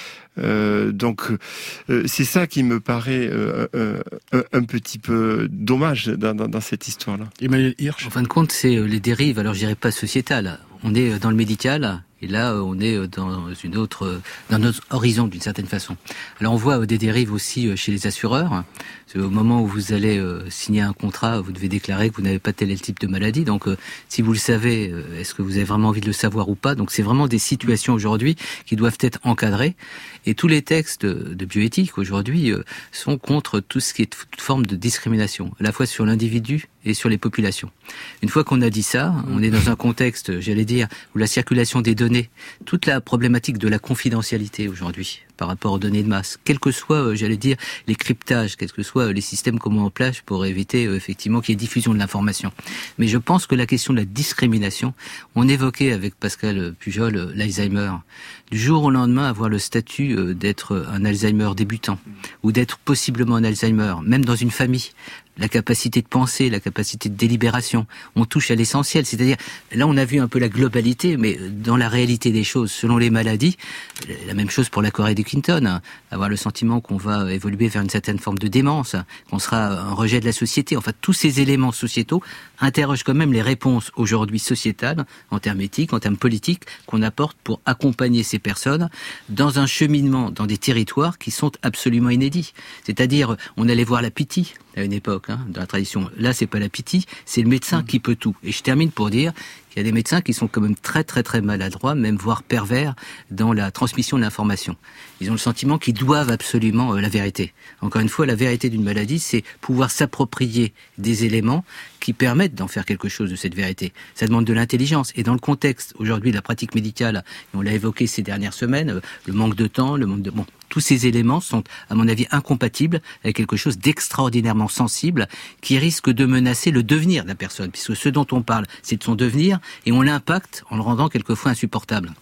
Euh, donc euh, c'est ça qui me paraît euh, euh, un petit peu dommage dans, dans, dans cette histoire-là. Emmanuel Hirsch. En fin de compte, c'est les dérives, alors je dirais pas sociétales. On est dans le médical, et là on est dans une autre, dans notre horizon d'une certaine façon. Alors on voit des dérives aussi chez les assureurs. Au moment où vous allez signer un contrat, vous devez déclarer que vous n'avez pas tel et tel type de maladie. Donc si vous le savez, est-ce que vous avez vraiment envie de le savoir ou pas ? Donc c'est vraiment des situations aujourd'hui qui doivent être encadrées. Et tous les textes de bioéthique aujourd'hui sont contre tout ce qui est toute forme de discrimination, à la fois sur l'individu et sur les populations. Une fois qu'on a dit ça, on est dans un contexte, j'allais dire, où la circulation des données, toute la problématique de la confidentialité aujourd'hui par rapport aux données de masse, quels que soient, j'allais dire, les cryptages, quels que soient les systèmes qu'on met en place pour éviter effectivement qu'il y ait diffusion de l'information. Mais je pense que la question de la discrimination, on évoquait avec Pascal Pujol l'Alzheimer. Du jour au lendemain, avoir le statut d'être un Alzheimer débutant ou d'être possiblement un Alzheimer, même dans une famille, la capacité de penser, la capacité de délibération, on touche à l'essentiel. C'est-à-dire, là on a vu un peu la globalité, mais dans la réalité des choses, selon les maladies, la même chose pour la Corée de Clinton, hein, avoir le sentiment qu'on va évoluer vers une certaine forme de démence, qu'on sera un rejet de la société. Enfin, tous ces éléments sociétaux interrogent quand même les réponses aujourd'hui sociétales, en termes éthiques, en termes politiques, qu'on apporte pour accompagner ces personnes dans un cheminement, dans des territoires qui sont absolument inédits. C'est-à-dire, on allait voir la Piti à une époque, hein, dans la tradition. Là, c'est pas la Piti, c'est le médecin qui peut tout. Et je termine pour dire qu'il y a des médecins qui sont quand même très très très maladroits, même voire pervers dans la transmission de l'information. Ils ont le sentiment qu'ils doivent absolument euh, la vérité. Encore une fois, la vérité d'une maladie, c'est pouvoir s'approprier des éléments qui permettent d'en faire quelque chose de cette vérité. Ça demande de l'intelligence. Et dans le contexte aujourd'hui de la pratique médicale, et on l'a évoqué ces dernières semaines, euh, le manque de temps, le manque de... Bon, tous ces éléments sont, à mon avis, incompatibles avec quelque chose d'extraordinairement sensible qui risque de menacer le devenir de la personne, puisque ce dont on parle, c'est de son devenir, et on l'impacte en le rendant quelquefois insupportable.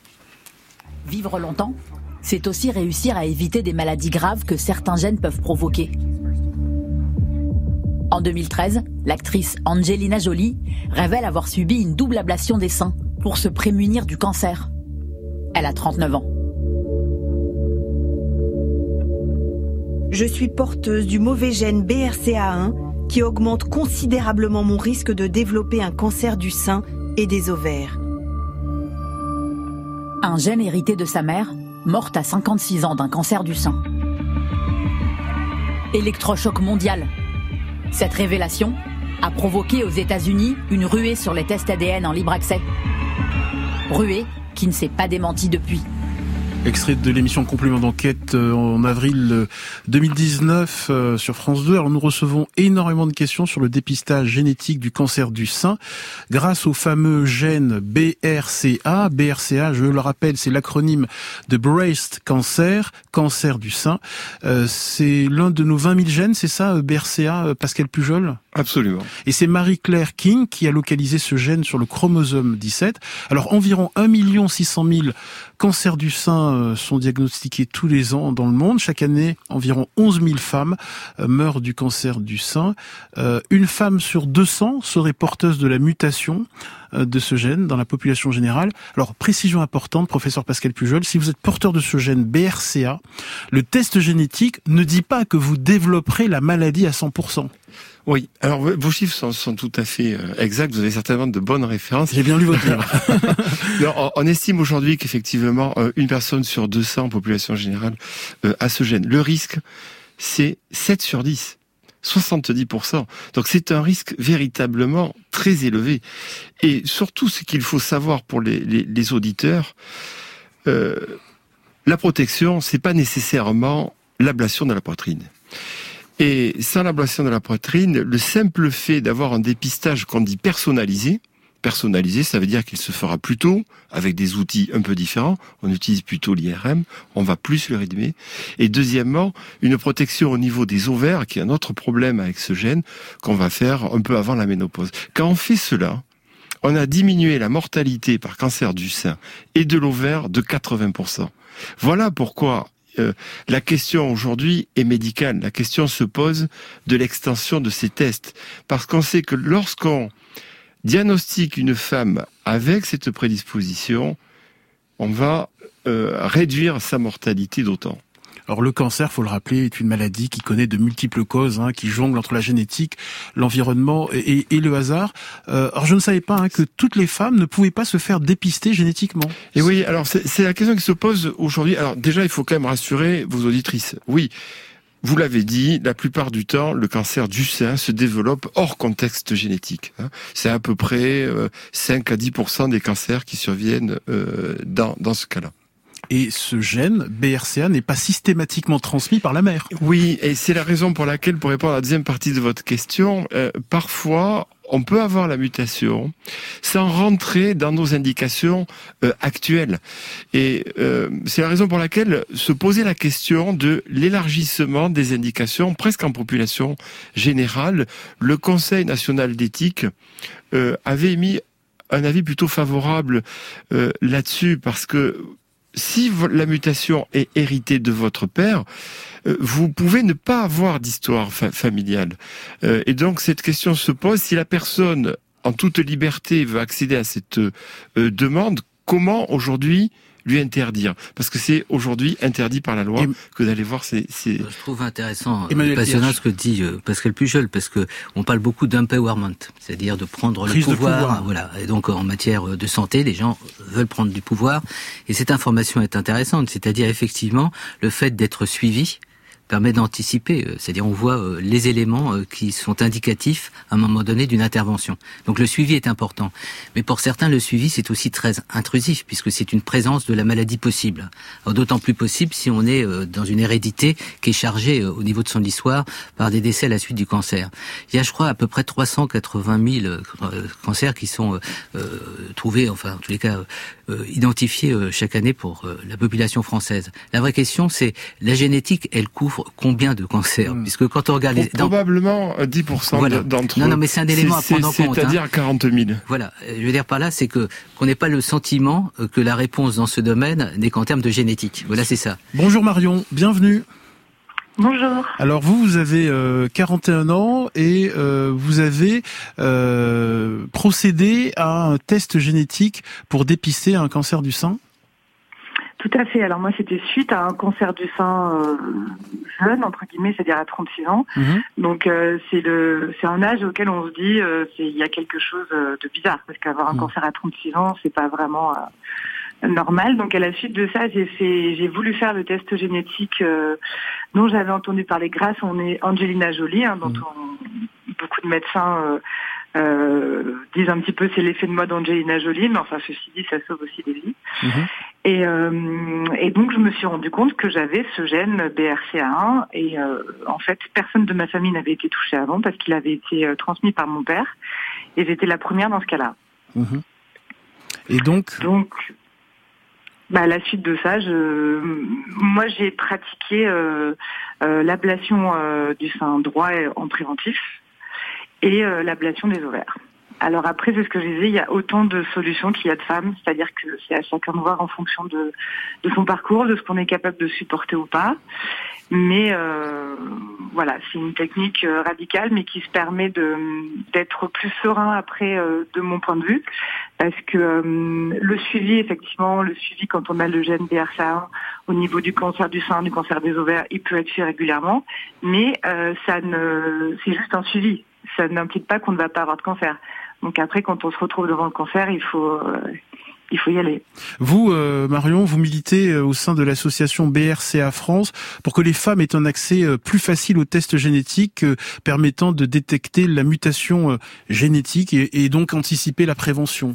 Vivre longtemps, c'est aussi réussir à éviter des maladies graves que certains gènes peuvent provoquer. En deux mille treize, l'actrice Angelina Jolie révèle avoir subi une double ablation des seins pour se prémunir du cancer. Elle a trente-neuf ans. Je suis porteuse du mauvais gène B R C A un qui augmente considérablement mon risque de développer un cancer du sein et des ovaires. Un gène hérité de sa mère, morte à cinquante-six ans d'un cancer du sein. Électrochoc mondial. Cette révélation a provoqué aux États-Unis une ruée sur les tests A D N en libre accès. Ruée qui ne s'est pas démentie depuis. Extrait de l'émission Complément d'enquête en avril deux mille dix-neuf sur France deux. Alors nous recevons énormément de questions sur le dépistage génétique du cancer du sein grâce au fameux gène B R C A. B R C A, je le rappelle, c'est l'acronyme de Breast Cancer, cancer du sein. Euh, c'est l'un de nos vingt mille gènes, c'est ça, B R C A, Pascal Pujol ? Absolument. Et c'est Marie-Claire King qui a localisé ce gène sur le chromosome dix-sept. Alors environ un million six cent mille cancers du sein sont diagnostiqués tous les ans dans le monde. Chaque année, environ onze mille femmes meurent du cancer du sein. Euh, une femme sur deux cents serait porteuse de la mutation de ce gène dans la population générale. Alors, précision importante, professeur Pascal Pujol, si vous êtes porteur de ce gène B R C A, le test génétique ne dit pas que vous développerez la maladie à cent pour cent. Oui, alors vos chiffres sont, sont tout à fait exacts, vous avez certainement de bonnes références. J'ai bien lu votre livre. on, on estime aujourd'hui qu'effectivement, une personne sur deux cents en population générale euh, a ce gène. Le risque, c'est sept sur dix. soixante-dix pour cent. Donc c'est un risque véritablement très élevé. Et surtout, ce qu'il faut savoir pour les, les, les auditeurs, euh, la protection, c'est pas nécessairement l'ablation de la poitrine. Et sans l'ablation de la poitrine, le simple fait d'avoir un dépistage qu'on dit personnalisé, personnalisé, ça veut dire qu'il se fera plus tôt, avec des outils un peu différents. On utilise plutôt l'I R M, on va plus le rythmer. Et deuxièmement, une protection au niveau des ovaires, qui est un autre problème avec ce gène, qu'on va faire un peu avant la ménopause. Quand on fait cela, on a diminué la mortalité par cancer du sein et de l'ovaire de quatre-vingts pour cent. Voilà pourquoi euh, la question aujourd'hui est médicale. La question se pose de l'extension de ces tests. Parce qu'on sait que lorsqu'on diagnostique une femme avec cette prédisposition, on va euh, réduire sa mortalité d'autant. Alors le cancer, faut le rappeler, est une maladie qui connaît de multiples causes, hein, qui jongle entre la génétique, l'environnement et, et, et le hasard. Euh, alors je ne savais pas hein, que toutes les femmes ne pouvaient pas se faire dépister génétiquement. Et oui, alors c'est, c'est la question qui se pose aujourd'hui. Alors déjà, il faut quand même rassurer vos auditrices. Oui. Vous l'avez dit, la plupart du temps, le cancer du sein se développe hors contexte génétique. C'est à peu près cinq à dix pour cent des cancers qui surviennent dans, dans ce cas-là. Et ce gène, B R C A, n'est pas systématiquement transmis par la mère. Oui, et c'est la raison pour laquelle, pour répondre à la deuxième partie de votre question, euh, parfois, on peut avoir la mutation sans rentrer dans nos indications euh, actuelles. Et euh, c'est la raison pour laquelle se poser la question de l'élargissement des indications, presque en population générale, le Conseil national d'éthique euh, avait émis un avis plutôt favorable euh, là-dessus, parce que si la mutation est héritée de votre père, vous pouvez ne pas avoir d'histoire fa- familiale. Euh, et donc cette question se pose, si la personne, en toute liberté, veut accéder à cette euh, demande, comment aujourd'hui lui interdire? Parce que c'est aujourd'hui interdit par la loi et que d'aller voir ces... ces... Je trouve intéressant, Emmanuel passionnant Pierre. Ce que dit euh, Pascal Pujol, parce que on parle beaucoup d'empowerment, c'est-à-dire de prendre le pouvoir, pouvoir. Voilà. Et donc en matière de santé, les gens veulent prendre du pouvoir. Et cette information est intéressante, c'est-à-dire effectivement le fait d'être suivi permet d'anticiper, c'est-à-dire on voit les éléments qui sont indicatifs à un moment donné d'une intervention. Donc le suivi est important. Mais pour certains, le suivi, c'est aussi très intrusif, puisque c'est une présence de la maladie possible. Alors, d'autant plus possible si on est dans une hérédité qui est chargée au niveau de son histoire par des décès à la suite du cancer. Il y a, je crois, à peu près trois cent quatre-vingt mille cancers qui sont euh, trouvés, enfin en tous les cas euh, identifiés euh, chaque année pour euh, la population française. La vraie question, c'est la génétique, elle couvre combien de cancers? Mmh. Puisque quand on regarde les... Probablement dix pour cent voilà. d'entre eux. Non, non, mais c'est un élément à prendre en compte. C'est-à-dire hein. quarante mille. Voilà. Je veux dire par là, c'est que qu'on n'ait pas le sentiment que la réponse dans ce domaine n'est qu'en termes de génétique. Voilà, c'est ça. Bonjour Marion, bienvenue. Bonjour. Alors vous, vous avez euh, quarante et un ans et euh, vous avez euh, procédé à un test génétique pour dépister un cancer du sein? Tout à fait. Alors moi, c'était suite à un cancer du sein euh, jeune, entre guillemets, c'est-à-dire à trente-six ans. Mmh. Donc euh, c'est le, c'est un âge auquel on se dit, euh, c'est, il y a quelque chose de bizarre, parce qu'avoir un mmh. cancer à trente-six ans, c'est pas vraiment euh, normal. Donc à la suite de ça, j'ai fait, j'ai voulu faire le test génétique euh, dont j'avais entendu parler grâce à Angelina Jolie, hein, dont mmh. on, beaucoup de médecins euh, Euh, disent un petit peu c'est l'effet de mode Angelina Jolie, mais enfin ceci dit ça sauve aussi des vies. Mmh. Et, euh, et donc je me suis rendu compte que j'avais ce gène B R C A un et euh, en fait personne de ma famille n'avait été touché avant parce qu'il avait été euh, transmis par mon père et j'étais la première dans ce cas-là. Mmh. Et donc donc bah, à la suite de ça, je, moi j'ai pratiqué euh, euh, l'ablation euh, du sein droit en préventif. Et euh, l'ablation des ovaires. Alors après, c'est ce que je disais, il y a autant de solutions qu'il y a de femmes, c'est-à-dire que c'est à chacun de voir en fonction de, de son parcours, de ce qu'on est capable de supporter ou pas. Mais euh, voilà, c'est une technique euh, radicale, mais qui se permet de d'être plus serein après, euh, de mon point de vue, parce que euh, le suivi, effectivement, le suivi quand on a le gène B R C A un au niveau du cancer du sein, du cancer des ovaires, il peut être fait régulièrement, mais euh, ça ne, c'est juste un suivi. Ça n'implique pas qu'on ne va pas avoir de cancer. Donc après, quand on se retrouve devant le cancer, il faut, euh, il faut y aller. Vous, euh, Marion, vous militez au sein de l'association B R C A France pour que les femmes aient un accès plus facile aux tests génétiques euh, permettant de détecter la mutation euh, génétique et, et donc anticiper la prévention.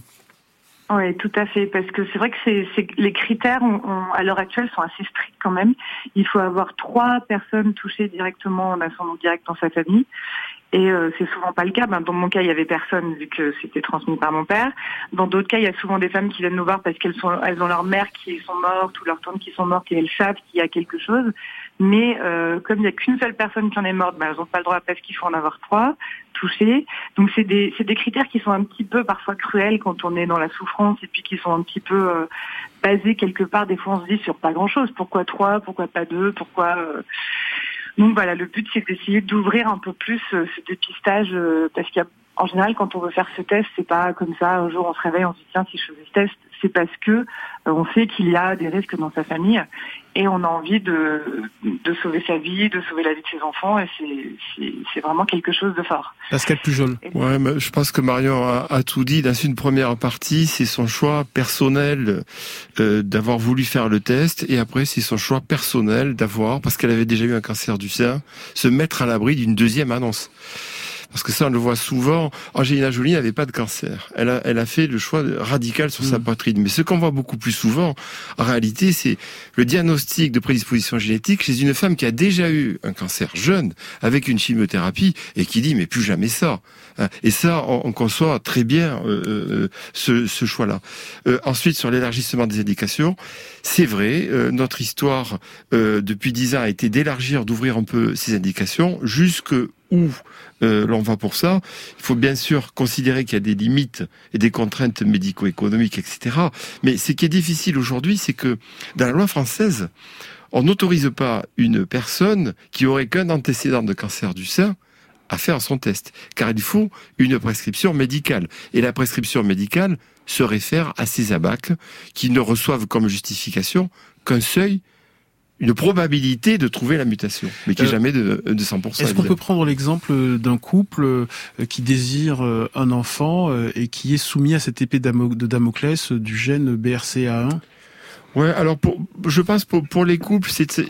Oui, tout à fait, parce que c'est vrai que c'est, c'est les critères on, on, à l'heure actuelle sont assez stricts quand même. Il faut avoir trois personnes touchées directement en ascendant direct dans sa famille. Et euh, c'est souvent pas le cas. Ben, dans mon cas, il y avait personne vu que c'était transmis par mon père. Dans d'autres cas, il y a souvent des femmes qui viennent nous voir parce qu'elles sont, elles ont leur mère qui sont mortes ou leur tante qui sont mortes et elles savent qu'il y a quelque chose. Mais euh, comme il n'y a qu'une seule personne qui en est morte, ben, elles n'ont pas le droit parce qu'il faut en avoir trois touchés. Donc c'est des, c'est des critères qui sont un petit peu parfois cruels quand on est dans la souffrance et puis qui sont un petit peu euh, basés quelque part. Des fois, on se dit sur pas grand-chose. Pourquoi trois? Pourquoi pas deux? Pourquoi euh... Donc voilà, le but c'est d'essayer d'ouvrir un peu plus euh, ce dépistage euh, parce qu'il y a, en général, quand on veut faire ce test, c'est pas comme ça, un jour on se réveille, on se dit tiens si je faisais ce test, c'est parce que euh, on sait qu'il y a des risques dans sa famille et on a envie de, de sauver sa vie, de sauver la vie de ses enfants et c'est, c'est, c'est vraiment quelque chose de fort. Pascal Pujol. Ouais, mais je pense que Marion a, a tout dit. Dans une première partie, c'est son choix personnel euh, d'avoir voulu faire le test et après c'est son choix personnel d'avoir, parce qu'elle avait déjà eu un cancer du sein, se mettre à l'abri d'une deuxième annonce. Parce que ça, on le voit souvent. Angelina Jolie n'avait pas de cancer. Elle a, elle a fait le choix radical sur mmh. sa poitrine. Mais ce qu'on voit beaucoup plus souvent, en réalité, c'est le diagnostic de prédisposition génétique chez une femme qui a déjà eu un cancer jeune, avec une chimiothérapie, et qui dit, mais plus jamais ça. Et ça, on, on conçoit très bien euh, ce, ce choix-là. Euh, ensuite, sur l'élargissement des indications, c'est vrai, euh, notre histoire, euh, depuis dix ans, a été d'élargir, d'ouvrir un peu ces indications, jusque où euh, l'on va pour ça. Il faut bien sûr considérer qu'il y a des limites et des contraintes médico-économiques, et cetera. Mais ce qui est difficile aujourd'hui, c'est que dans la loi française, on n'autorise pas une personne qui aurait qu'un antécédent de cancer du sein à faire son test, car il faut une prescription médicale. Et la prescription médicale se réfère à ces A B A C qui ne reçoivent comme justification qu'un seuil, une probabilité de trouver la mutation, mais qui est euh, jamais de, de cent pour cent. Est-ce qu'on peut prendre l'exemple d'un couple qui désire un enfant et qui est soumis à cette épée de Damoclès du gène B R C A un? Ouais, alors pour, je pense pour, pour les couples, c'est, c'est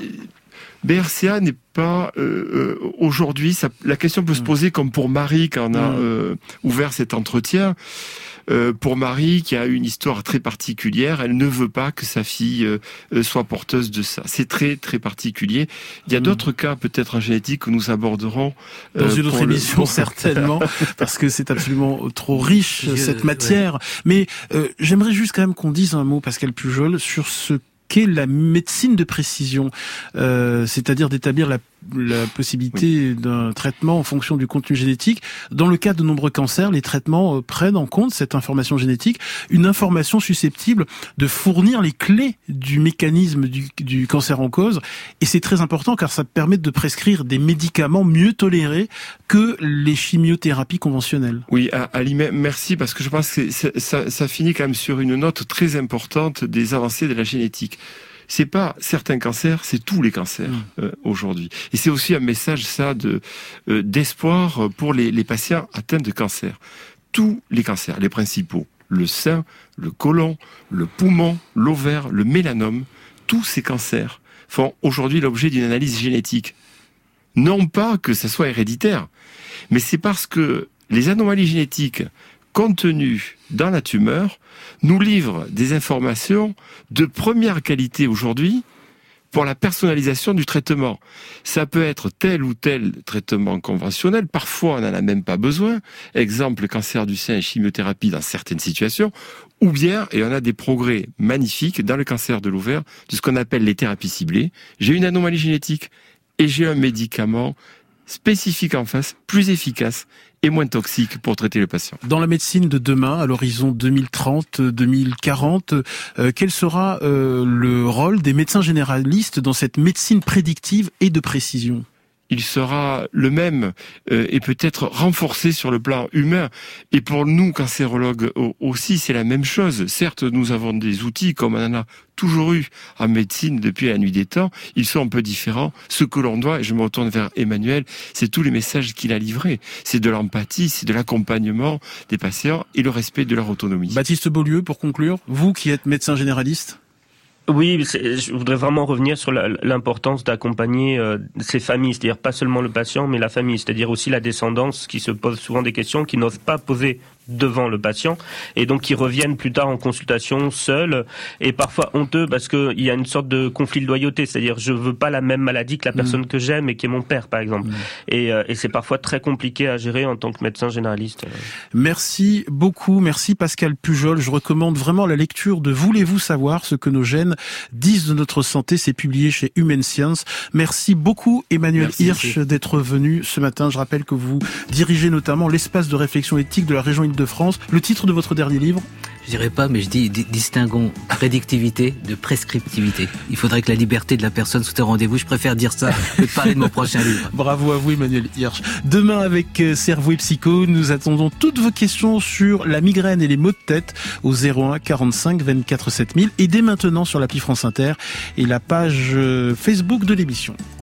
B R C A n'est pas euh, euh, aujourd'hui. Ça, la question peut mmh. se poser comme pour Marie quand on a mmh. euh, ouvert cet entretien. Euh, pour Marie, qui a une histoire très particulière, elle ne veut pas que sa fille euh, soit porteuse de ça. C'est très très particulier. Il y a mmh. d'autres cas, peut-être en génétique, que nous aborderons euh, dans une autre émission, le... certainement, parce que c'est absolument trop riche Je... cette matière. Ouais. Mais euh, j'aimerais juste quand même qu'on dise un mot, Pascal Pujol, sur ce qu'est la médecine de précision, euh, c'est-à-dire d'établir la la possibilité oui. d'un traitement en fonction du contenu génétique. Dans le cas de nombreux cancers, les traitements prennent en compte cette information génétique, une information susceptible de fournir les clés du mécanisme du, du cancer en cause. Et c'est très important car ça permet de prescrire des médicaments mieux tolérés que les chimiothérapies conventionnelles. Oui, Ali, merci, parce que je pense que ça, ça finit quand même sur une note très importante des avancées de la génétique. C'est pas certains cancers, c'est tous les cancers mmh. euh, aujourd'hui. Et c'est aussi un message, ça, de euh, d'espoir pour les, les patients atteints de cancer. Tous les cancers, les principaux, le sein, le côlon, le poumon, l'ovaire, le mélanome, tous ces cancers font aujourd'hui l'objet d'une analyse génétique. Non pas que ça soit héréditaire, mais c'est parce que les anomalies génétiques contenues dans la tumeur nous livrent des informations de première qualité aujourd'hui pour la personnalisation du traitement. Ça peut être tel ou tel traitement conventionnel, parfois on n'en a même pas besoin, exemple cancer du sein et chimiothérapie dans certaines situations, ou bien, et on a des progrès magnifiques dans le cancer de l'ovaire, de ce qu'on appelle les thérapies ciblées. J'ai une anomalie génétique et j'ai un médicament spécifique en face, plus efficace et moins toxique pour traiter le patient. Dans la médecine de demain, à l'horizon deux mille trente, deux mille quarante, euh, quel sera euh, le rôle des médecins généralistes dans cette médecine prédictive et de précision ? Il sera le même euh, et peut-être renforcé sur le plan humain. Et pour nous, cancérologues aussi, c'est la même chose. Certes, nous avons des outils comme on en a toujours eu en médecine depuis la nuit des temps. Ils sont un peu différents. Ce que l'on doit, et je me retourne vers Emmanuel, c'est tous les messages qu'il a livrés. C'est de l'empathie, c'est de l'accompagnement des patients et le respect de leur autonomie. Baptiste Beaulieu, pour conclure, vous qui êtes médecin généraliste ? Oui, je voudrais vraiment revenir sur l'importance d'accompagner euh, ces familles, c'est-à-dire pas seulement le patient, mais la famille, c'est-à-dire aussi la descendance qui se pose souvent des questions, qui n'osent pas poser devant le patient, et donc qui reviennent plus tard en consultation seuls, et parfois honteux, parce qu'il y a une sorte de conflit de loyauté, c'est-à-dire je veux pas la même maladie que la personne mmh. que j'aime et qui est mon père, par exemple. Mmh. Et, euh, et c'est parfois très compliqué à gérer en tant que médecin généraliste. Merci beaucoup, merci Pascal Pujol. Je recommande vraiment la lecture de Voulez-vous savoir ce que nos gènes disent de notre santé, c'est publié chez Human Science. Merci beaucoup Emmanuel merci, Hirsch merci. d'être venu ce matin. Je rappelle que vous dirigez notamment l'espace de réflexion éthique de la région de France. Le titre de votre dernier livre ? Je dirais pas, mais je dis distinguons prédictivité de prescriptivité. Il faudrait que la liberté de la personne soit au rendez-vous. Je préfère dire ça que de parler de mon prochain livre. Bravo à vous, Emmanuel Hirsch. Demain, avec Cerveau et Psycho, nous attendons toutes vos questions sur la migraine et les maux de tête au zéro un quarante-cinq vingt-quatre sept mille et dès maintenant sur l'appli France Inter et la page Facebook de l'émission.